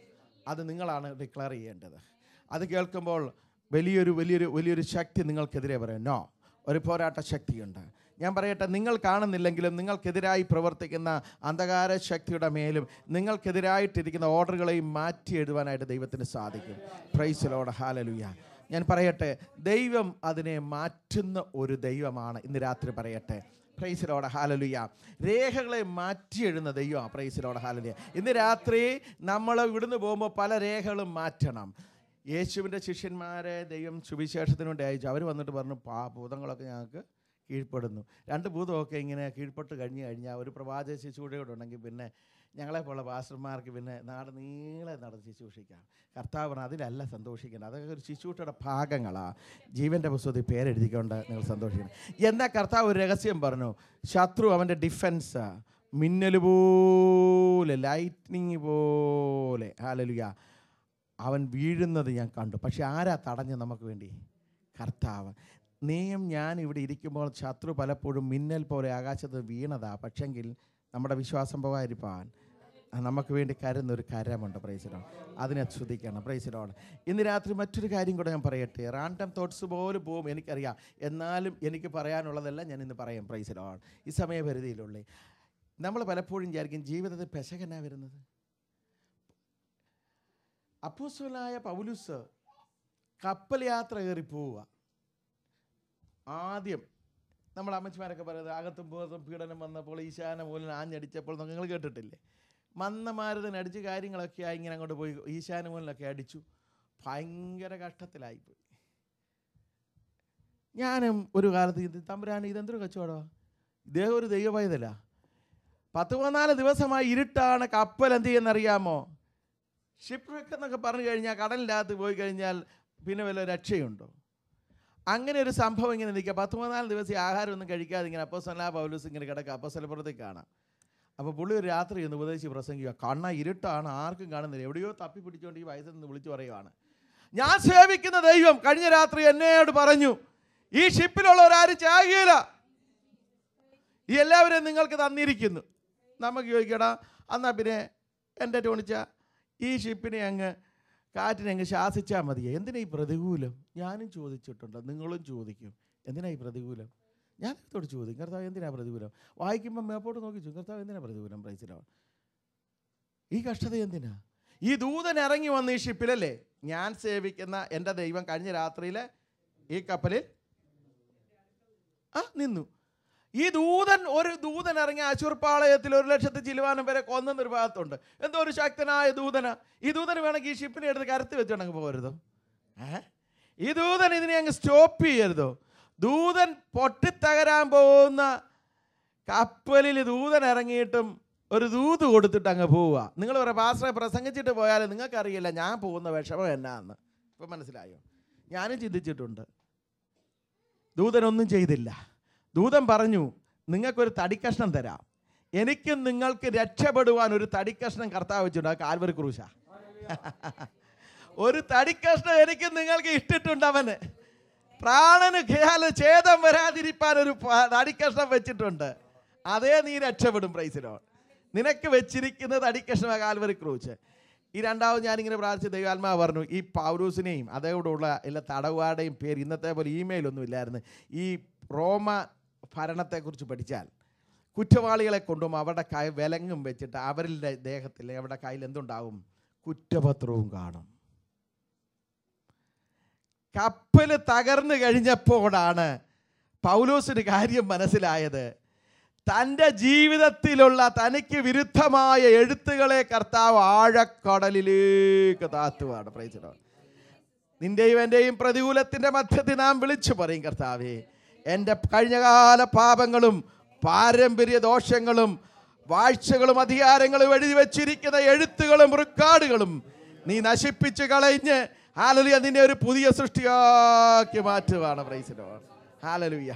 അത് നിങ്ങളാണ് ഡിക്ലെയർ ചെയ്യേണ്ടത്. അത് കേൾക്കുമ്പോൾ വലിയൊരു ശക്തി നിങ്ങൾക്കെതിരെ പറയും. നോ, ഒരു പോരാട്ട ശക്തിയുണ്ട്. ഞാൻ പറയട്ടെ, നിങ്ങൾ കാണുന്നില്ലെങ്കിലും നിങ്ങൾക്കെതിരായി പ്രവർത്തിക്കുന്ന അന്ധകാര ശക്തിയുടെ മേലും നിങ്ങൾക്കെതിരായിട്ടിരിക്കുന്ന ഓർഡറുകളെയും മാറ്റി എഴുതുവാനായിട്ട് ദൈവത്തിന് സാധിക്കും. Praise the Lord. ഹല്ലേലൂയ. ഞാൻ പറയട്ടെ, ദൈവം അതിനെ മാറ്റുന്ന ഒരു ദൈവമാണ്. ഇന്ന് രാത്രി പറയട്ടെ, പ്രൈസ് ദി ലോർഡ്. ഹല്ലേലൂയ. രേഖകളെ മാറ്റി എഴുതുന്ന ദൈവമാണ്. Praise the Lord. ഹല്ലേലൂയ. ഇന്ന് രാത്രി നമ്മൾ ഇവിടുന്ന് പോകുമ്പോൾ പല രേഖകളും മാറ്റണം. യേശുവിൻ്റെ ശിഷ്യന്മാരെ ദൈവം സുവിശേഷത്തിന് വേണ്ടി അയച്ചു. അവർ വന്നിട്ട് പറഞ്ഞു, ഭൂതങ്ങളൊക്കെ ഞങ്ങൾക്ക് കീഴ്പ്പെടുന്നു. 2 ഭൂതമൊക്കെ ഇങ്ങനെ കീഴ്പ്പെട്ട് കഴിഞ്ഞാൽ ഒരു പ്രവാചക ശുശ്രൂഷയോടെ ഉണ്ടെങ്കിൽ പിന്നെ ഞങ്ങളെപ്പോലുള്ള പാസ്റ്റർമാർക്ക് പിന്നെ നാട് നീളെ നടന്ന് ശുശ്രൂഷിക്കാം. കർത്താവ് പറഞ്ഞു, അതിലല്ല സന്തോഷിക്കേണ്ടത്, അതൊക്കെ ഒരു ശുശ്രൂഷയുടെ ഭാഗങ്ങളാണ്. ജീവൻ്റെ പുസ്തകത്തിൽ പേരെഴുതിക്കൊണ്ട് നിങ്ങൾ സന്തോഷിക്കണം. എന്നാൽ കർത്താവ് ഒരു രഹസ്യം പറഞ്ഞു. ശത്രു അവൻ്റെ ഡിഫൻസ് മിന്നൽ പോലെ, ലൈറ്റ്നിങ് പോലെ, ഹല്ലേലൂയ, അവൻ വീഴുന്നത് ഞാൻ കണ്ടു. പക്ഷെ ആരാ തടഞ്ഞ് നമുക്ക് വേണ്ടി? കർത്താവ്. നീയും ഞാൻ ഇവിടെ ഇരിക്കുമ്പോൾ ശത്രു പലപ്പോഴും മിന്നൽ പോലെ ആകാശത്ത് വീണതാ. പക്ഷെങ്കിൽ നമ്മുടെ വിശ്വാസം പോകാതിരിപ്പാൻ നമുക്ക് വേണ്ടി കരുന്നൊരു കരമുണ്ട്. Praise the Lord. അതിനെ ശ്രദ്ധിക്കണം. Praise the Lord. ഇന്ന് രാത്രി മറ്റൊരു കാര്യം കൂടെ ഞാൻ പറയട്ടെ. റാൻഡം തോട്ട്സ് പോലും പോവും, എനിക്കറിയാം. എന്നാലും എനിക്ക് പറയാനുള്ളതെല്ലാം ഞാൻ ഇന്ന് പറയാം. Praise the Lord. ഈ സമയപരിധിയിലുള്ളേ നമ്മൾ പലപ്പോഴും വിചാരിക്കും ജീവിതത്തിൽ പെശകനാണ് വരുന്നത്. അപ്പോസ്തലനായ പൗലോസ് കപ്പൽ യാത്ര കയറി പോവുക. ആദ്യം നമ്മൾ അമ്മച്ചിമാരൊക്കെ പറയുന്നത്, അകത്തും പുറത്തും പീഡനം വന്നപ്പോൾ ഈശാന മൂലം ആഞ്ഞടിച്ചപ്പോൾ നിങ്ങൾ കേട്ടിട്ടില്ലേ? മന്ദമാരുതനടിച്ച് കാര്യങ്ങളൊക്കെ ആയി ഇങ്ങനെ അങ്ങോട്ട് പോയി ഈശാന മൂലനൊക്കെ അടിച്ചു. ഭയങ്കര കഷ്ടത്തിലായിപ്പോയി. ഞാനും ഒരു കാലത്ത് തമ്പുരാൻ ഇതെന്തൊരു കച്ചവടമാണ്, ഇദ്ദേഹം ഒരു ദൈവവൈതല. 14 ദിവസമായി ഇരുട്ടാണ്. കപ്പൽ എന്ത് ചെയ്യുന്നറിയാമോ? ഷിപ്പ് റെക്ക് എന്നൊക്കെ പറഞ്ഞു കഴിഞ്ഞാൽ കടലിനകത്ത് പോയി കഴിഞ്ഞാൽ പിന്നെ വല്ല രക്ഷയുണ്ടോ? അങ്ങനെ ഒരു സംഭവം ഇങ്ങനെ നിൽക്കുക. 14 ദിവസം ആഹാരമൊന്നും കഴിക്കാതെ ഇങ്ങനെ അപ്പോസ്തലനായ പൗലോസ് ഇങ്ങനെ കിടക്കുക. അപ്പോസ്തലപ്പുറത്തേക്ക് കാണാം. അപ്പോൾ പുള്ളി ഒരു രാത്രി ഒന്ന് ഉപദേശിച്ച് പ്രസംഗിക്കുക. ഇരുട്ടാണ്, ആർക്കും കാണുന്നില്ല. എവിടെയോ തപ്പി പിടിച്ചുകൊണ്ട് ഈ വയസ്സിൽ നിന്ന് വിളിച്ചു പറയുവാണ്, ഞാൻ സേവിക്കുന്ന ദൈവം കഴിഞ്ഞ രാത്രി എന്നോട് പറഞ്ഞു, ഈ ഷിപ്പിലുള്ളവരാരും ചാകുകയില്ല, ഈ എല്ലാവരെയും നിങ്ങൾക്ക് തന്നിരിക്കുന്നു. നമുക്ക് ചോദിക്കടാ, എന്നാൽ പിന്നെ എൻ്റെ ടോണിച്ച ഈ ഷിപ്പിനെ അങ്ങ് കാറ്റിനെ അങ്ങ് ശാസിച്ചാൽ മതിയെ, എന്തിനാ ഈ പ്രതികൂലം? ഞാനും ചോദിച്ചിട്ടുണ്ട്, നിങ്ങളും ചോദിക്കും, എന്തിനാ ഈ പ്രതികൂലം? ഞാൻ അടുത്തോട് ചോദിക്കും, കർത്താവ് എന്തിനാ പ്രതികൂലം? വായിക്കുമ്പോൾ മേപ്പോട്ട് നോക്കി ചോദിക്കും, കർത്താവ് എന്തിനാ പ്രതികൂലം? Price the Lord. ഈ കഷ്ടത എന്തിനാ? ഈ ദൂതൻ ഇറങ്ങി വന്ന് ഈ ഷിപ്പിലല്ലേ ഞാൻ സേവിക്കുന്ന എൻ്റെ ദൈവം കഴിഞ്ഞ രാത്രിയിൽ ഈ കപ്പലിൽ നിന്നു. ഈ ഒരു ദൂതൻ ഇറങ്ങി അശൂർപാളയത്തിൽ 1,00,000 ചിലുവാനം വരെ കൊന്നൊരു ഭാഗത്തുണ്ട്. എന്തോ ഒരു ശക്തനായ ദൂതന. ഈ ദൂതന് വേണമെങ്കിൽ ഈ ഷിപ്പിനെ എടുത്ത് കരത്തി വെച്ചോണ്ടങ്ങ് പോകരുതോ? ഈ ദൂതൻ ഇതിനെ അങ്ങ് സ്റ്റോപ്പ് ചെയ്യരുതോ? ദൂതൻ പൊട്ടിത്തകരാൻ പോകുന്ന കപ്പലിൽ ദൂതൻ ഇറങ്ങിയിട്ടും ഒരു ദൂത് കൊടുത്തിട്ട് അങ്ങ് പോവുക. നിങ്ങൾ പറയാം, പാസ്റ്ററെ പ്രസംഗിച്ചിട്ട് പോയാലും നിങ്ങൾക്കറിയില്ല ഞാൻ പോകുന്ന വിഷമം എന്നാന്ന്. ഇപ്പം മനസ്സിലായോ? ഞാനും ചിന്തിച്ചിട്ടുണ്ട്. ദൂതനൊന്നും ചെയ്തില്ല. ദൂതൻ പറഞ്ഞു, നിങ്ങൾക്കൊരു തടിക്കഷ്ണം തരാം, എനിക്കും നിങ്ങൾക്ക് രക്ഷപ്പെടുവാൻ ഒരു തടിക്കഷ്ണം കർത്താവ് വെച്ചിട്ടുണ്ട്. അത് കാൽവരി ക്രൂശാ. ഒരു തടിക്കഷ്ണം എനിക്കും നിങ്ങൾക്ക് ഇട്ടിട്ടുണ്ട്. അവന് പ്രാണന് ഛേദം വരാതിരിക്കാൻ ഒരു തടിക്കഷ്ണം വെച്ചിട്ടുണ്ട്. അതേ നീ രക്ഷപ്പെടും. Praise the Lord. നിനക്ക് വെച്ചിരിക്കുന്ന തടിക്കഷ്ണം കാൽവരി ക്രൂശ്. ഈ രണ്ടാമത് ഞാനിങ്ങനെ പ്രാർത്ഥിച്ച ദൈവാത്മാവ് പറഞ്ഞു, ഈ പൗലോസിനെയും അതോടുള്ള എല്ലാ തടവുകാരുടെയും പേര് ഇന്നത്തെ പോലെ ഇമെയിലൊന്നും ഇല്ലായിരുന്നു. ഈ റോമ ഭരണത്തെക്കുറിച്ച് പഠിച്ചാൽ കുറ്റവാളികളെ കൊണ്ടും അവരുടെ വിലങ്ങും വെച്ചിട്ട് അവരുടെ ദേഹത്തിൽ അവരുടെ കയ്യിൽ എന്തുണ്ടാവും? കുറ്റപത്രവും കാണും. കപ്പൽ തകർന്നു കഴിഞ്ഞപ്പോഴാണ് പൗലോസിന് കാര്യം മനസ്സിലായത്. തൻ്റെ ജീവിതത്തിലുള്ള തനിക്ക് വിരുദ്ധമായ എഴുത്തുകളെ കർത്താവ് ആഴക്കടലിലേക്ക് താത്തുവാണ്. Praise the Lord. നിന്റെയും എൻ്റെയും പ്രതികൂലത്തിൻ്റെ മധ്യത്തിൽ നാം വിളിച്ചു പറയും, കർത്താവേ, എൻ്റെ കഴിഞ്ഞകാല പാപങ്ങളും പാരമ്പര്യ ദോഷങ്ങളും വാഴ്ചകളും അധികാരങ്ങളും എഴുതി വച്ചിരിക്കുന്ന എഴുത്തുകളും റെക്കോർഡുകളും നീ നശിപ്പിച്ച് കളഞ്ഞ് ഹല്ലേലൂയ നിന്നെ ഒരു പുതിയ സൃഷ്ടിയാക്കി മാറ്റുവാണ്. Praise the Lord. ഹല്ലേലൂയ.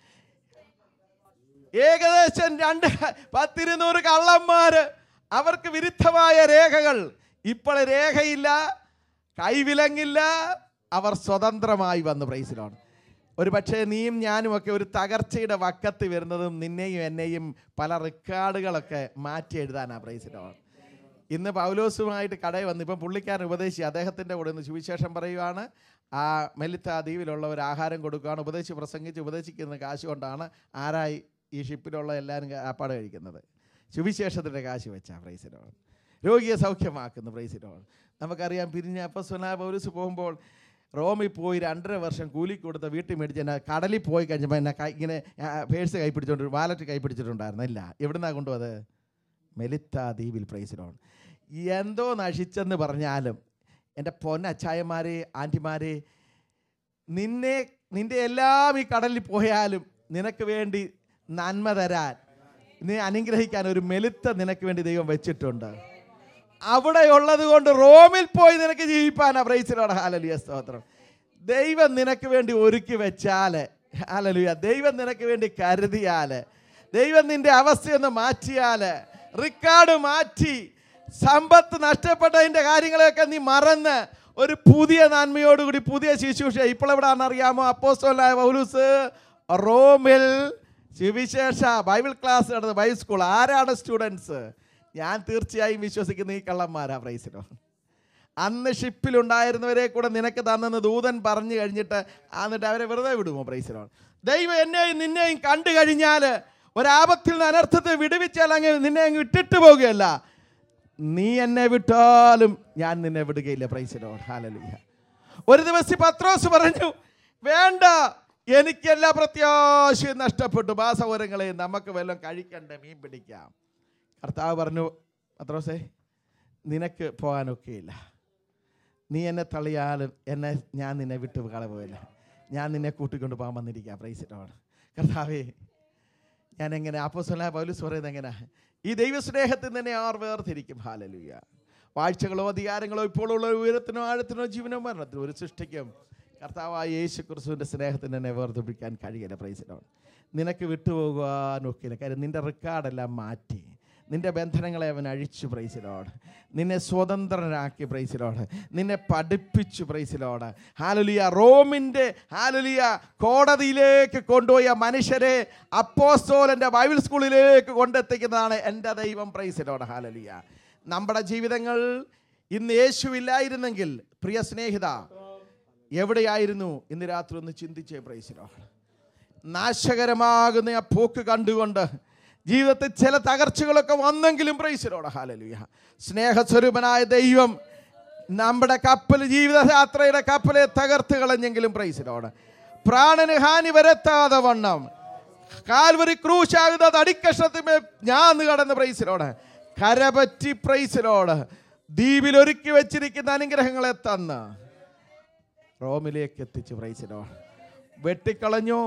ഏകദേശം 200 കള്ളന്മാര്, അവർക്ക് വിരുദ്ധമായ രേഖകൾ. ഇപ്പോൾ രേഖയില്ല, കൈവിലങ്ങില്ല, അവർ സ്വതന്ത്രമായി വന്നു. Praise the Lord. ഒരു പക്ഷേ നീയും ഞാനും ഒക്കെ ഒരു തകർച്ചയുടെ വക്കത്ത് വരുന്നതും നിന്നെയും എന്നെയും പല റെക്കോർഡുകളൊക്കെ മാറ്റി എഴുതാനാണ്. Praise the Lord. ഇന്ന് പൗലോസുമായിട്ട് കടയിൽ വന്ന് ഇപ്പം പുള്ളിക്കാരൻ ഉപദേശിച്ച് അദ്ദേഹത്തിൻ്റെ കൂടെ ഒന്ന് സുവിശേഷം പറയുവാണ്. ആ മെലിത്ത ദ്വീപിലുള്ള ഒരു ആഹാരം കൊടുക്കുകയാണ്. ഉപദേശിക്കുന്ന കാശ് കൊണ്ടാണ് ആരായി ഈ ഷിപ്പിലുള്ള എല്ലാവരും ആപ്പാട് കഴിക്കുന്നത്. സുവിശേഷത്തിൻ്റെ കാശ് വെച്ചാൽ പ്രൈസിലോൺ രോഗിയെ സൗഖ്യമാക്കുന്നു. പ്രൈസിലോൺ നമുക്കറിയാം. പിരിഞ്ഞ അപ്പോസ്തലനായ പൗലോസ് പോകുമ്പോൾ റോമിൽ പോയി 2.5 വർഷം കൂലി കൊടുത്ത വീട്ടിൽ മേടിച്ച് എന്നെ കടലിൽ പോയി കഴിഞ്ഞപ്പോൾ എന്നെ ഇങ്ങനെ പേഴ്സ് കൈപ്പിടിച്ചോണ്ട് വാലറ്റ് കൈപ്പിടിച്ചിട്ടുണ്ടായിരുന്നു. ഇല്ല, എവിടുന്നാണ് കൊണ്ടുപോയത്? മെലിത്ത ദ്വീപിൽ. പ്രൈസിലോൺ എന്തോ നശിച്ചെന്ന് പറഞ്ഞാലും എൻ്റെ പൊന്നച്ചായന്മാരെ, ആൻറ്റിമാരെ, നിൻ്റെ എല്ലാം ഈ കടലിൽ പോയാലും നിനക്ക് വേണ്ടി നന്മ തരാൻ, നീ അനുഗ്രഹിക്കാൻ ഒരു മെലിത്ത നിനക്ക് വേണ്ടി ദൈവം വെച്ചിട്ടുണ്ട്. അവിടെ ഉള്ളത് കൊണ്ട് റോമിൽ പോയി നിനക്ക് ജീവിപ്പാനാ. പ്രൈസിലോട് ഹല്ലേലൂയ, സ്തോത്രം. ദൈവം നിനക്ക് വേണ്ടി ഒരുക്കി വെച്ചാൽ, ഹല്ലേലൂയ, ദൈവം നിനക്ക് വേണ്ടി കരുതിയാൽ, ദൈവം നിൻ്റെ അവസ്ഥയൊന്ന് മാറ്റിയാൽ, റിക്കാർഡ് മാറ്റി, സമ്പത്ത് നഷ്ടപ്പെട്ടതിൻ്റെ കാര്യങ്ങളെയൊക്കെ നീ മറന്ന് ഒരു പുതിയ നന്മയോടുകൂടി പുതിയ ശുശ്രൂഷ. ഇപ്പോൾ എവിടെയാണെന്നറിയാമോ? അപ്പോസ്തലനായ പൗലോസ് റോമിൽ സുവിശേഷ ബൈബിൾ ക്ലാസ് നടന്നത്. Bible school. ആരാണ് സ്റ്റുഡൻസ്? ഞാൻ തീർച്ചയായും വിശ്വസിക്കുന്ന ഈ കള്ളന്മാരാ. പ്രൈസിലോ അന്ന് ഷിപ്പിലുണ്ടായിരുന്നവരെ കൂടെ നിനക്ക് തന്നെന്ന് ദൂതൻ പറഞ്ഞു കഴിഞ്ഞിട്ട് എന്നിട്ട് അവരെ വെറുതെ വിടുമോ? പ്രൈസിലോ ദൈവം എന്നെയും നിന്നെയും കണ്ടു കഴിഞ്ഞാൽ ഒരാപത്തിൽ നിന്ന് അനർത്ഥത്തെ വിടുവിച്ചാൽ അങ്ങ് നിന്നെ അങ്ങ് വിട്ടിട്ട് പോകുകയല്ല. നീ എന്നെ വിട്ടാലും ഞാൻ നിന്നെ വിടുകയില്ല. പ്രൈസിലോ ഹല്ലേലൂയ. ഒരു ദിവസം പത്രോസ് പറഞ്ഞു, വേണ്ട, എനിക്കെല്ലാ പ്രത്യാശയും നഷ്ടപ്പെട്ടു. സഹോദരങ്ങളെ, നമുക്ക് വല്ലതും കഴിക്കണ്ടേ, മീൻ പിടിക്കാം. കർത്താവ് പറഞ്ഞു, പത്രോസേ, നിനക്ക് പോകാനൊക്കെയില്ല. നീ എന്നെ തള്ളിയാലും ഞാൻ നിന്നെ വിട്ട് കളവില്ല. ഞാൻ നിന്നെ കൂട്ടിക്കൊണ്ട് പോകാൻ വന്നിരിക്കുക. പ്രൈസിലോട് കർത്താവേ, ഞാൻ എങ്ങനെ അപ്പോസ്തലനായ പൗലോസ് പറയുന്നത് എങ്ങനെ? ഈ ദൈവസ്നേഹത്തിൽ തന്നെ ആർ വേർതിരിക്കും? ഹല്ലേലൂയ. വാഴ്ചകളോ അധികാരങ്ങളോ ഇപ്പോഴുള്ള ഉയരത്തിനോ ആഴത്തിനോ ജീവനോ മരണത്തിനോ ഒരു സൃഷ്ടിക്കും കർത്താവായ യേശു ക്രിസ്തുവിൻ്റെ സ്നേഹത്തിന് തന്നെ വേർതിരിക്കാൻ കഴിയില്ല. പ്രൈസിലോട് നിനക്ക് വിട്ടുപോകാനൊക്കെയില്ല. കാര്യം നിൻ്റെ റെക്കോർഡെല്ലാം മാറ്റി, നിൻ്റെ ബന്ധനങ്ങളെ അവൻ അഴിച്ചു. പ്രൈസിലോട് നിന്നെ സ്വതന്ത്രനാക്കി. പ്രൈസിലോട് നിന്നെ പഠിപ്പിച്ചു. പ്രൈസിലോട് ഹല്ലേലൂയ. റോമിൻ്റെ ഹല്ലേലൂയ കോടതിയിലേക്ക് കൊണ്ടുപോയ മനുഷ്യരെ അപ്പോസ്തലൻ്റെ ബൈബിൾ സ്കൂളിലേക്ക് കൊണ്ടെത്തിക്കുന്നതാണ് എൻ്റെ ദൈവം. പ്രൈസിലോട് ഹല്ലേലൂയ. നമ്മുടെ ജീവിതങ്ങൾ ഇന്ന് യേശുവില്ലായിരുന്നെങ്കിൽ പ്രിയ സ്നേഹിത എവിടെയായിരുന്നു? ഇന്ന് രാത്രി ഒന്ന് ചിന്തിച്ചേ. പ്രൈസിലോട് നാശകരമാകുന്ന ആ പോക്ക് കണ്ടുകൊണ്ട് ജീവിതത്തിൽ ചില തകർച്ചകളൊക്കെ വന്നെങ്കിലും പ്രൈസിലോട് ഹല്ലേലൂയ, സ്നേഹസ്വരൂപനായ ദൈവം നമ്മുടെ കപ്പൽ, ജീവിതയാത്രയുടെ കപ്പലെ തകർത്ത് കളഞ്ഞെങ്കിലും പ്രൈസിലോട് പ്രാണന് ഹാനി വരുത്താതെ വണ്ണം കാൽവരി ക്രൂശാകുന്ന അടിക്കഷണത്തിമേ ഞാൻ കടന്ന് പ്രൈസിലോട് കരപറ്റി പ്രൈസിലോട് ദ്വീപിൽ ഒരുക്കി വെച്ചിരിക്കുന്ന അനുഗ്രഹങ്ങളെ തന്ന് റോമിലേക്ക് എത്തിച്ച്. പ്രൈസിലോട് വെട്ടിക്കളഞ്ഞോ?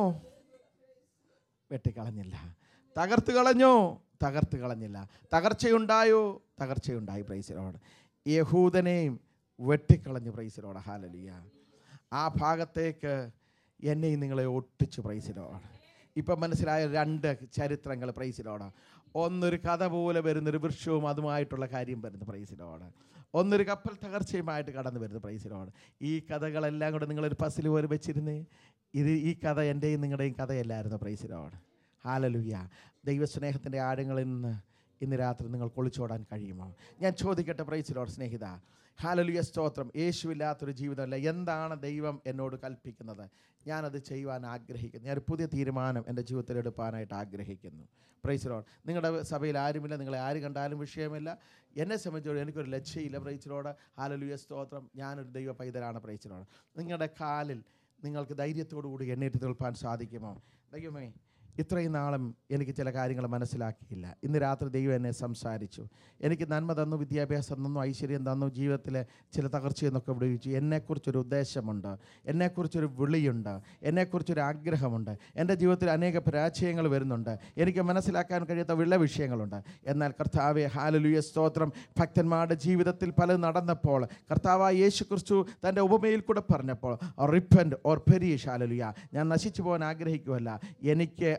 വെട്ടിക്കളഞ്ഞില്ല. തകർത്ത് കളഞ്ഞോ? തകർത്ത് കളഞ്ഞില്ല. തകർച്ചയുണ്ടായോ? തകർച്ചയുണ്ടായി. പ്രൈസിലോട് യഹൂദനെയും വെട്ടിക്കളഞ്ഞു. പ്രൈസിലോട് ഹല്ലേലൂയ. ആ ഭാഗത്തേക്ക് എന്നെയും നിങ്ങളെ ഒട്ടിച്ചു. പ്രൈസിലോട് ഇപ്പം മനസ്സിലായ 2 ചരിത്രങ്ങൾ. പ്രൈസിലോട് ഒന്നൊരു കഥ പോലെ വരുന്നൊരു വൃക്ഷവും അതുമായിട്ടുള്ള കാര്യം വരുന്നു. പ്രൈസിലോട് ഒന്നൊരു കപ്പൽ തകർച്ചയുമായിട്ട് കടന്നു വരുന്നു. പ്രൈസിലോട് ഈ കഥകളെല്ലാം കൂടെ നിങ്ങളൊരു പസിൽ പോലെ വെച്ചിരുന്നേ. ഈ കഥ എൻ്റെയും നിങ്ങളുടെയും കഥയല്ലായിരുന്നു. പ്രൈസിലോട് ഹല്ലേലൂയ. ദൈവസ്നേഹത്തിൻ്റെ ആഴങ്ങളിൽ നിന്ന് ഇന്ന് രാത്രി നിങ്ങൾക്ക് ഒളിച്ചോടാൻ കഴിയുമോ? ഞാൻ ചോദിക്കട്ടെ. പ്രൈസിലോട് സ്നേഹിത, ഹല്ലേലൂയ, സ്തോത്രം. യേശുവില്ലാത്തൊരു ജീവിതമല്ല. എന്താണ് ദൈവം എന്നോട് കൽപ്പിക്കുന്നത്? ഞാനത് ചെയ്യുവാൻ ആഗ്രഹിക്കുന്നു. ഞാനൊരു പുതിയ തീരുമാനം എൻ്റെ ജീവിതത്തിൽ എടുക്കാനായിട്ട് ആഗ്രഹിക്കുന്നു. പ്രൈസിലോട് നിങ്ങളുടെ സഭയിൽ ആരുമില്ല, നിങ്ങളെ ആര് കണ്ടാലും വിഷയമില്ല. എന്നെ സംബന്ധിച്ചോളം എനിക്കൊരു ലക്ഷ്യമില്ല. പ്രൈസിലോട് ഹല്ലേലൂയ, സ്തോത്രം. ഞാനൊരു ദൈവ പൈതലാണ്. പ്രൈസിലോട് നിങ്ങളുടെ കാലിൽ നിങ്ങൾക്ക് ധൈര്യത്തോടു കൂടി എണ്ണീറ്റ് നിൽപ്പാൻ സാധിക്കുമോ? ദൈവമേ, ഇത്രയും നാളും എനിക്ക് ചില കാര്യങ്ങൾ മനസ്സിലാക്കിയില്ല. ഇന്ന് രാത്രി ദൈവം എന്നെ സംസാരിച്ചു. എനിക്ക് നന്മ തന്നു, വിദ്യാഭ്യാസം തന്നു, ഐശ്വര്യം തന്നു, ജീവിതത്തിലെ ചില തകർച്ചയെന്നൊക്കെ വിടുവിച്ചു. എന്നെക്കുറിച്ചൊരു ഉദ്ദേശമുണ്ട്, എന്നെക്കുറിച്ചൊരു വിളിയുണ്ട്, എന്നെക്കുറിച്ചൊരു ആഗ്രഹമുണ്ട്. എൻ്റെ ജീവിതത്തിൽ അനേക പരാജയങ്ങൾ വരുന്നുണ്ട്, എനിക്ക് മനസ്സിലാക്കാൻ കഴിയാത്ത വിള വിഷയങ്ങളുണ്ട്. എന്നാൽ കർത്താവേ, ഹല്ലേലൂയ, സ്തോത്രം, ഭക്തന്മാരുടെ ജീവിതത്തിൽ പലതും നടന്നപ്പോൾ കർത്താവായ യേശു ക്രിസ്തു തൻ്റെ ഉപമയിൽ കൂടെ പറഞ്ഞപ്പോൾ റിപ്പൻറ്റ് ഓർ പെരീഷ്, ഹല്ലേലൂയ, ഞാൻ നശിച്ചു പോകാൻ ആഗ്രഹിക്കുമല്ല, എനിക്ക്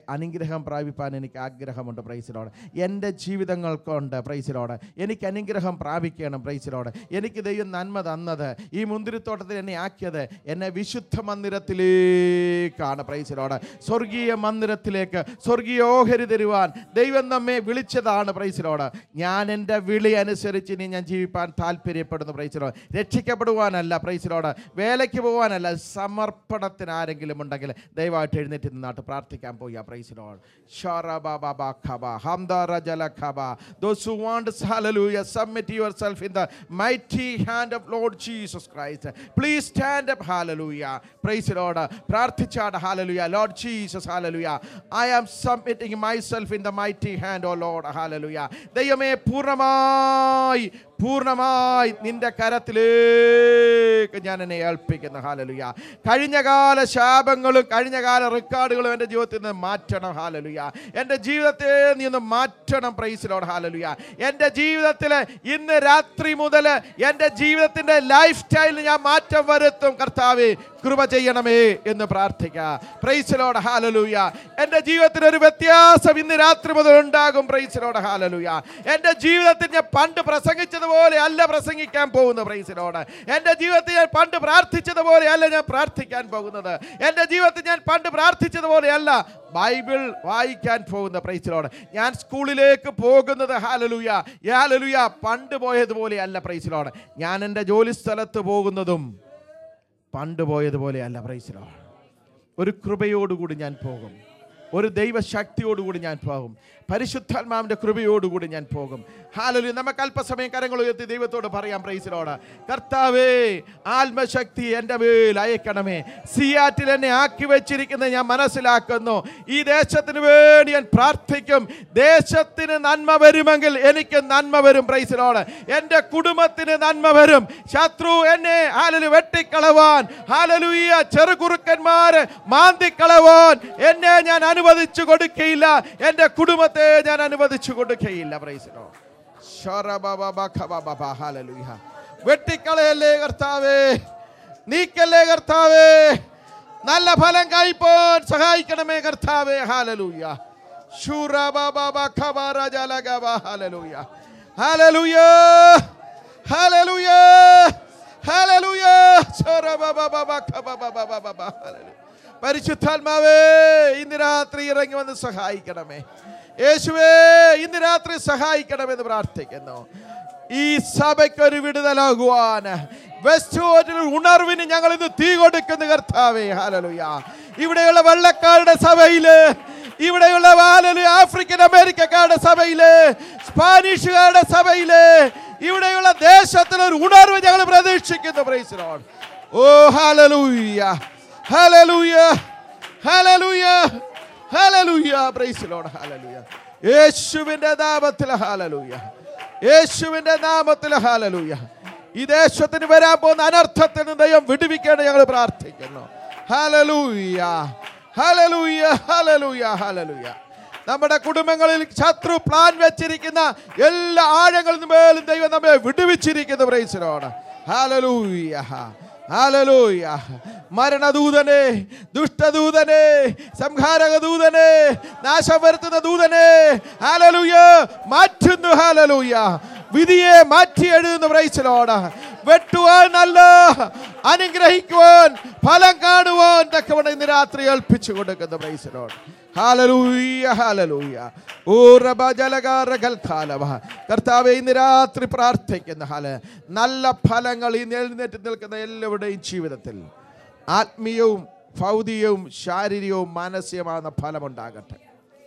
അനുഗ്രഹം പ്രാപിപ്പാൻ എനിക്ക് ആഗ്രഹമുണ്ട്. പ്രൈസിലോട് എൻ്റെ ജീവിതങ്ങൾക്കുണ്ട്. പ്രൈസിലോട് എനിക്ക് അനുഗ്രഹം പ്രാപിക്കണം. പ്രൈസിലോട് എനിക്ക് ദൈവം നന്മ തന്നത്, ഈ മുന്തിരിത്തോട്ടത്തിൽ എന്നെ ആക്കിയത് എന്നെ വിശുദ്ധ മന്ദിരത്തിലേക്കാണ്. പ്രൈസിലോട് സ്വർഗീയ മന്ദിരത്തിലേക്ക്, സ്വർഗീയ ഓഹരി തരുവാൻ ദൈവം നമ്മെ വിളിച്ചതാണ്. പ്രൈസിലോട് ഞാൻ എൻ്റെ വിളി അനുസരിച്ച് ഇനി ഞാൻ ജീവിപ്പാൻ താല്പര്യപ്പെടുന്നു. പ്രൈസിലോട് രക്ഷിക്കപ്പെടുവാനല്ല, പ്രൈസിലോട് വേലയ്ക്ക് പോകാനല്ല, സമർപ്പണത്തിന് ആരെങ്കിലും ഉണ്ടെങ്കിൽ ദയവായിട്ട് എഴുന്നേറ്റ് നിന്നാട്ട് പ്രാർത്ഥിക്കാൻ പോയി. പ്രൈസിലോട് those who want, hallelujah, submit yourself in the mighty hand of Lord Jesus Christ. Please stand up, hallelujah. Praise the Lord. പ്രാർത്ഥിച്ചാട്, hallelujah. Lord Jesus, hallelujah. I am submitting myself in the mighty hand, oh Lord, hallelujah. ദൈവമേ പൂർണ്ണമായി നിന്റെ കരത്തിലേക്ക് ഞാൻ എന്നെ ഏൽപ്പിക്കുന്നു. ഹല്ലേലൂയ. കഴിഞ്ഞകാല ശാപങ്ങളും കഴിഞ്ഞകാല റെക്കോർഡുകളും എൻ്റെ ജീവിതത്തിൽ നിന്ന് മാറ്റണം. ഹല്ലേലൂയ. എൻ്റെ ജീവിതത്തെ നീ ഒന്ന് മാറ്റണം. Praise Lord. ഹല്ലേലൂയ. എൻ്റെ ജീവിതത്തിൽ ഇന്ന് രാത്രി മുതൽ എൻ്റെ ജീവിതത്തിൻ്റെ ലൈഫ് സ്റ്റൈലിൽ ഞാൻ മാറ്റം വരുത്തും. കർത്താവേ കൃപ ചെയ്യണമേ എന്ന് പ്രാർത്ഥിക്കാം. Praise Lord. ഹല്ലേലൂയ. എൻ്റെ ജീവിതത്തിൽ ഒരു വ്യത്യാസം ഇന്ന് രാത്രി മുതൽ ഉണ്ടാകും. Praise Lord. ഹല്ലേലൂയ. എൻ്റെ ജീവിതത്തിൽ ഞാൻ പണ്ട് പ്രസംഗിച്ചതുപോലെ അല്ല പ്രസംഗിക്കാൻ പോകുന്നത്. Praise Lord. എൻ്റെ ജീവിതത്തിൽ ഞാൻ പണ്ട് പ്രാർത്ഥിച്ചതുപോലെ അല്ല ഞാൻ പ്രാർത്ഥിക്കാൻ പോകുന്നത്. എൻ്റെ ജീവിതത്തിൽ ഞാൻ പണ്ട് പ്രാർത്ഥിച്ചതുപോലെ അല്ല ബൈബിൾ വായിക്കാൻ പോകുന്ന. Praise Lord. ഞാൻ സ്കൂളിലേക്ക് പോകുന്നത് ഹല്ലേലൂയ ഹല്ലേലൂയ പണ്ട് പോയതുപോലെ അല്ല. Praise Lord. ഞാൻ എൻ്റെ ജോലി സ്ഥലത്ത് പോകുന്നതും പണ്ട് പോയതുപോലെ അല്ല. Praise Lord. ഒരു കൃപയോടുകൂടി ഞാൻ പോകും. ഒരു ദൈവശക്തിയോടുകൂടി ഞാൻ പോകും. പരിശുദ്ധാത്മാവിൻ്റെ കൃപയോടുകൂടി ഞാൻ പോകും. ഹല്ലേലൂയ. നമുക്ക് അല്പസമയം കരങ്ങൾ ഉയർത്തി ദൈവത്തോട് പറയാം. Praise Lord. കർത്താവേ ആത്മശക്തി എൻ്റെ മേൽ അയക്കണമേ. സിയാറ്റിൽ എന്നെ ആക്കി വെച്ചിരിക്കുന്നത് ഞാൻ മനസ്സിലാക്കുന്നു. ഈ ദേശത്തിന് വേണ്ടി ഞാൻ പ്രാർത്ഥിക്കും. ദേശത്തിന് നന്മ വരുമെങ്കിൽ എനിക്ക് നന്മ വരും. Praise Lord. എൻ്റെ കുടുംബത്തിന് നന്മ വരും. ശത്രു എന്നെ ഹല്ലേലൂയ വെട്ടിക്കളവാൻ, ഹല്ലേലൂയ ചെറുകുറുക്കന്മാർ മാന്തിക്കളവാൻ എന്നെ ഞാൻ അനുവദിച്ചു കൊടുക്കയില്ല. എൻ്റെ കുടുംബത്തെ ഞാൻ അനുവദിച്ചു കൊടുക്കയില്ല. Praise Lord. ഹല്ലേലൂയ. വെട്ടിക്കളയല്ലേ കർത്താവേ, നീക്കല്ലേ കർത്താവേ, നല്ല ഫലം കായ്പോൻ സഹായിക്കണമേ കർത്താവേ. ഹല്ലേലൂയ. ഹല്ലേലൂയ. ഹല്ലേലൂയ. ഹല്ലേലൂയ. ഹല്ലേലൂയ. പരിശുദ്ധാത്മാവേ ഇന്ന് രാത്രി ഇറങ്ങി വന്ന് സഹായിക്കണമേ. യേശുവേ ഇന്ന് രാത്രി സഹായിക്കണമെന്ന് പ്രാർത്ഥിക്കുന്നു. ഈ സഭയ്ക്കൊരു വിടുതലാകുവാൻ വെസ്റ്റ്‌വോർഡിൽ ഉണർവിന് ഞങ്ങൾ ഇന്ന് തീ കൊടുക്കുന്നു കർത്താവേ. ഹല്ലേലൂയ. ഇവിടെയുള്ള വെള്ളക്കാരുടെ സഭയില്, ഇവിടെയുള്ള ആഫ്രിക്കൻ അമേരിക്കക്കാരുടെ സഭയില്, സ്പാനിഷുകാരുടെ സഭയില്, ഇവിടെയുള്ള ദേശത്തിലൊരു ഉണർവ് ഞങ്ങൾ പ്രതീക്ഷിക്കുന്നു. Praise Lord. ഓ ഹല്ലേലൂയ. ഹല്ലേലൂയ. ഹല്ലേലൂയ. ഹല്ലേലൂയ. Praise Lord. ഹല്ലേലൂയ. യേശുവിന്റെ നാമത്തിൽ ഹല്ലേലൂയ. യേശുവിന്റെ നാമത്തിൽ ഹല്ലേലൂയ. ഈ ദേശത്തിന് വരാൻ പോകുന്ന അനർത്ഥത്തിൽ നിന്ന് ദൈവം വിടുവിക്കണം ഞങ്ങൾ പ്രാർത്ഥിക്കുന്നു. ഹല്ലേലൂയ. ഹല്ലേലൂയ. ഹല്ലേലൂയ. ഹല്ലേലൂയ. നമ്മുടെ കുടുംബങ്ങളിൽ ശത്രു പ്ലാൻ വെച്ചിരിക്കുന്ന എല്ലാ ആഴങ്ങളിൽ മേലും ദൈവം നമ്മെ വിടുവിച്ചിരിക്കുന്നു. Praise Lord. ഹല്ലേലൂയ. ഹല്ലേലൂയ. മരണദൂതനെ, ദുഷ്ടദൂതനെ, സംഹാരകദൂതനെ, നാശം വരുത്തുന്ന ദൂതനെ ഹല്ലേലൂയ മാറ്റുന്നു. ഹല്ലേലൂയ. വിധിയെ മാറ്റി എഴുതുന്നു. Praise Lord. വെട്ടുവാൻ നല്ല അനുഗ്രഹിക്കുവാൻ ഫലം കാണുവാൻ തക്കവണ്ണം ഇന്ന് രാത്രി ഏൽപ്പിച്ചു കൊടുക്കുന്നു. Praise Lord. ഹല്ലേലൂയ. ഹല്ലേലൂയ. ഓ റബജലഗാരഗൽഖാലവ. കർത്താവേ ഇന്ന് രാത്രി പ്രാർത്ഥിക്കുന്നു. നല്ല ഫലങ്ങൾ ഈ എഴുന്നേറ്റ് നിൽക്കുന്ന എല്ലാവരുടെയും ജീവിതത്തിൽ ആത്മീയവും ഭൗതികവും ശാരീരികവും മാനസികമാകുന്ന ഫലമുണ്ടാകട്ടെ.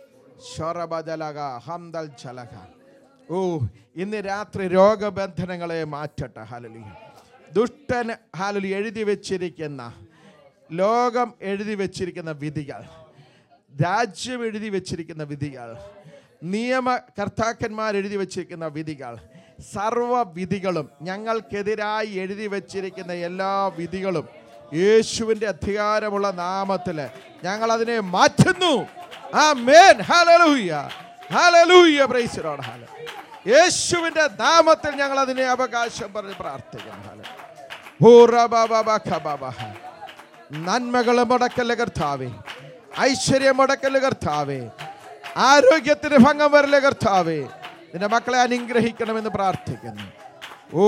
ശോറബജലഗ ഹംദൽ ജലഗ. ഓ ഇന്ന് രാത്രി രോഗബന്ധനങ്ങളെ മാറ്റട്ടെ. ഹല്ലേലൂയ. ദുഷ്ടൻ ഹല്ലേലൂയ എഴുതി വെച്ചിരിക്കുന്ന, ലോകം എഴുതി വെച്ചിരിക്കുന്ന വിധികൾ, രാജ്യം എഴുതി വെച്ചിരിക്കുന്ന വിധികൾ, നിയമകർത്താക്കന്മാർ എഴുതി വെച്ചിരിക്കുന്ന വിധികൾ, സർവ വിധികളും ഞങ്ങൾക്കെതിരായി എഴുതി വെച്ചിരിക്കുന്ന എല്ലാ വിധികളും യേശുവിൻ്റെ അധികാരമുള്ള നാമത്തിൽ ഞങ്ങൾ അതിനെ മാറ്റുന്നു. ആമേൻ. ഹല്ലേലൂയ. ഹല്ലേലൂയ. Praise Lord. ഹല്ലേലൂയ. യേശുവിൻ്റെ നാമത്തിൽ ഞങ്ങൾ അതിനെ അവകാശം പറഞ്ഞ് പ്രാർത്ഥിക്കുന്നു. നന്മകൾ മുടക്കല്ല കർത്താവേ. ഐശ്വര്യം മുടക്കല് കർത്താവേ, ആരോഗ്യത്തിന് ഭംഗം വരല് കർത്താവേ. നിന്റെ മക്കളെ അനുഗ്രഹിക്കണമെന്ന് പ്രാർത്ഥിക്കുന്നു. ഓ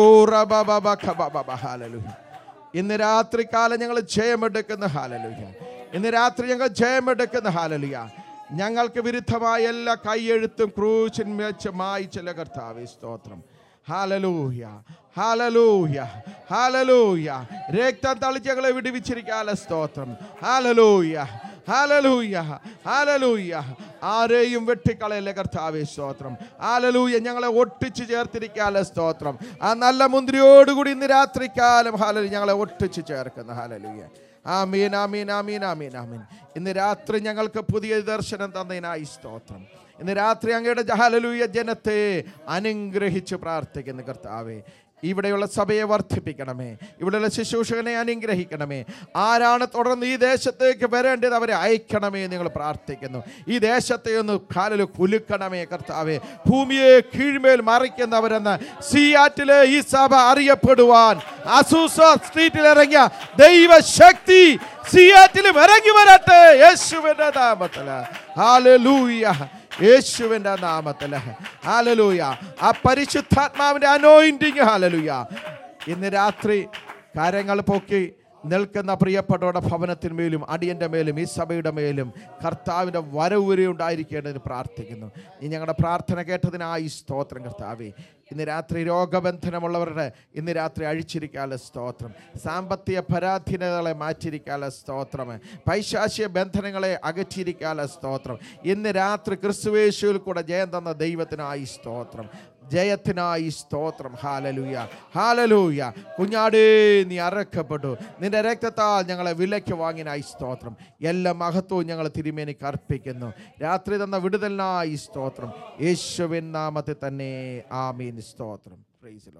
ഹല്ലേലൂയ. ഇന്ന് രാത്രി കാലം ഞങ്ങൾ ജയമെടുക്കുന്ന ഹല്ലേലൂയ. ഇന്ന് രാത്രി ഞങ്ങൾ ജയമെടുക്കുന്ന ഹല്ലേലൂയ. ഞങ്ങൾക്ക് വിരുദ്ധമായ എല്ലാ കൈയെഴുത്തും ക്രൂശിൻ വെച്ച് മായിച്ചല്ല കർത്താവേ. സ്തോത്രം. ഹല്ലേലൂയ, ഹല്ലേലൂയ, ഹല്ലേലൂയ. രക്തം തളിച്ച് ഞങ്ങളെ വിടുവിച്ചിരിക്കാനുള്ള സ്തോത്രം. ഹല്ലേലൂയ, ഹല്ലേലൂയ, ഹല്ലേലൂയ. ആരെയും വെട്ടിക്കളയല്ലേ കർത്താവേ. സ്തോത്രം. ഹല്ലേലൂയ. ഞങ്ങളെ ഒട്ടിച്ച് ചേർത്തിരിക്കാനുള്ള സ്തോത്രം. ആ നല്ല മുന്തിരിയോടുകൂടി ഇന്ന് രാത്രിക്കാലം ഹല്ലേലൂയ ഞങ്ങളെ ഒട്ടിച്ച് ചേർക്കുന്ന ഹല്ലേലൂയ. ആമീൻ, ആമീൻ, ആമീൻ, ആമീൻ, ആമീൻ. ഇന്ന് രാത്രി ഞങ്ങൾക്ക് പുതിയ ദർശനം തന്നതിനായി സ്തോത്രം. ഇന്ന് രാത്രി അങ്ങയുടെ ഹല്ലേലൂയ ജനത്തെ അനുഗ്രഹിച്ച് പ്രാർത്ഥിക്കുന്നു കർത്താവേ. ഇവിടെയുള്ള സഭയെ വർദ്ധിപ്പിക്കണമേ. ഇവിടെയുള്ള ശുശ്രൂഷകനെ അനുഗ്രഹിക്കണമേ. ആരാണ് തുടർന്ന് ഈ ദേശത്തേക്ക് വരേണ്ടത് അവരെ അയക്കണമേ. നിങ്ങൾ പ്രാർത്ഥിക്കുന്നു. ഈ ദേശത്തെ ഒന്ന് കാലിൽ കുലുക്കണമേ കർത്താവേ. ഭൂമിയെ കീഴ്മേൽ മറിക്കുന്നവരെന്ന് സിയാറ്റിലെ ഈ സഭ അറിയപ്പെടുവാൻ അസൂസ സ്ട്രീറ്റിൽ ഇറങ്ങിയ ദൈവശക്തി സിയാറ്റിലും ഇറങ്ങി വരട്ടെ യേശുവിന്റെ നാമത്തിൽ. ഹല്ലേലൂയ, യേശുവിന്റെ നാമത്തിൽ. ഹല്ലേലൂയ. ആ പരിശുദ്ധാത്മാവിന്റെ അനോയിന്റിങ് ഹല്ലേലൂയ ഇന്ന് രാത്രി കരങ്ങൾ പൊക്കി നിൽക്കുന്ന പ്രിയപ്പെട്ടവരുടെ ഭവനത്തിന്മേലും അടിയൻ്റെ മേലും ഈ സഭയുടെ മേലും കർത്താവിൻ്റെ വരവുവരെ ഉണ്ടായിരിക്കേണ്ടതിന് പ്രാർത്ഥിക്കുന്നു. ഈ ഞങ്ങളുടെ പ്രാർത്ഥന കേട്ടതിനായി സ്തോത്രം കർത്താവേ. ഇന്ന് രാത്രി രോഗബന്ധനമുള്ളവരുടെ ഇന്ന് രാത്രി അഴിച്ചിരിക്കാനുള്ള സ്തോത്രം. സാമ്പത്തിക പരാധീനതകളെ മാറ്റിയിരിക്കാനുള്ള സ്തോത്രം. പൈശാചിക ബന്ധനങ്ങളെ അകറ്റിയിരിക്കാനുള്ള സ്തോത്രം. ഇന്ന് രാത്രി ക്രിസ്തുയേശുവിൽ കൂടെ ജയം തന്ന ദൈവത്തിനായി സ്തോത്രം. ജയത്തിനായി സ്തോത്രം. ഹല്ലേലൂയ, ഹല്ലേലൂയ. കുഞ്ഞാടേ, നീ അറക്കപ്പെട്ടു. നിന്റെ രക്തത്താൽ ഞങ്ങളെ വിലയ്ക്ക് വാങ്ങിനായി സ്തോത്രം. എല്ലാ മഹത്വവും ഞങ്ങൾ തിരുമേനിക്ക് അർപ്പിക്കുന്നു. രാത്രി തന്ന വിടുതലിനായി സ്തോത്രം. യേശുവിൻ നാമത്തിൽ തന്നെ ആമീൻ. സ്തോത്രം. Praise the Lord.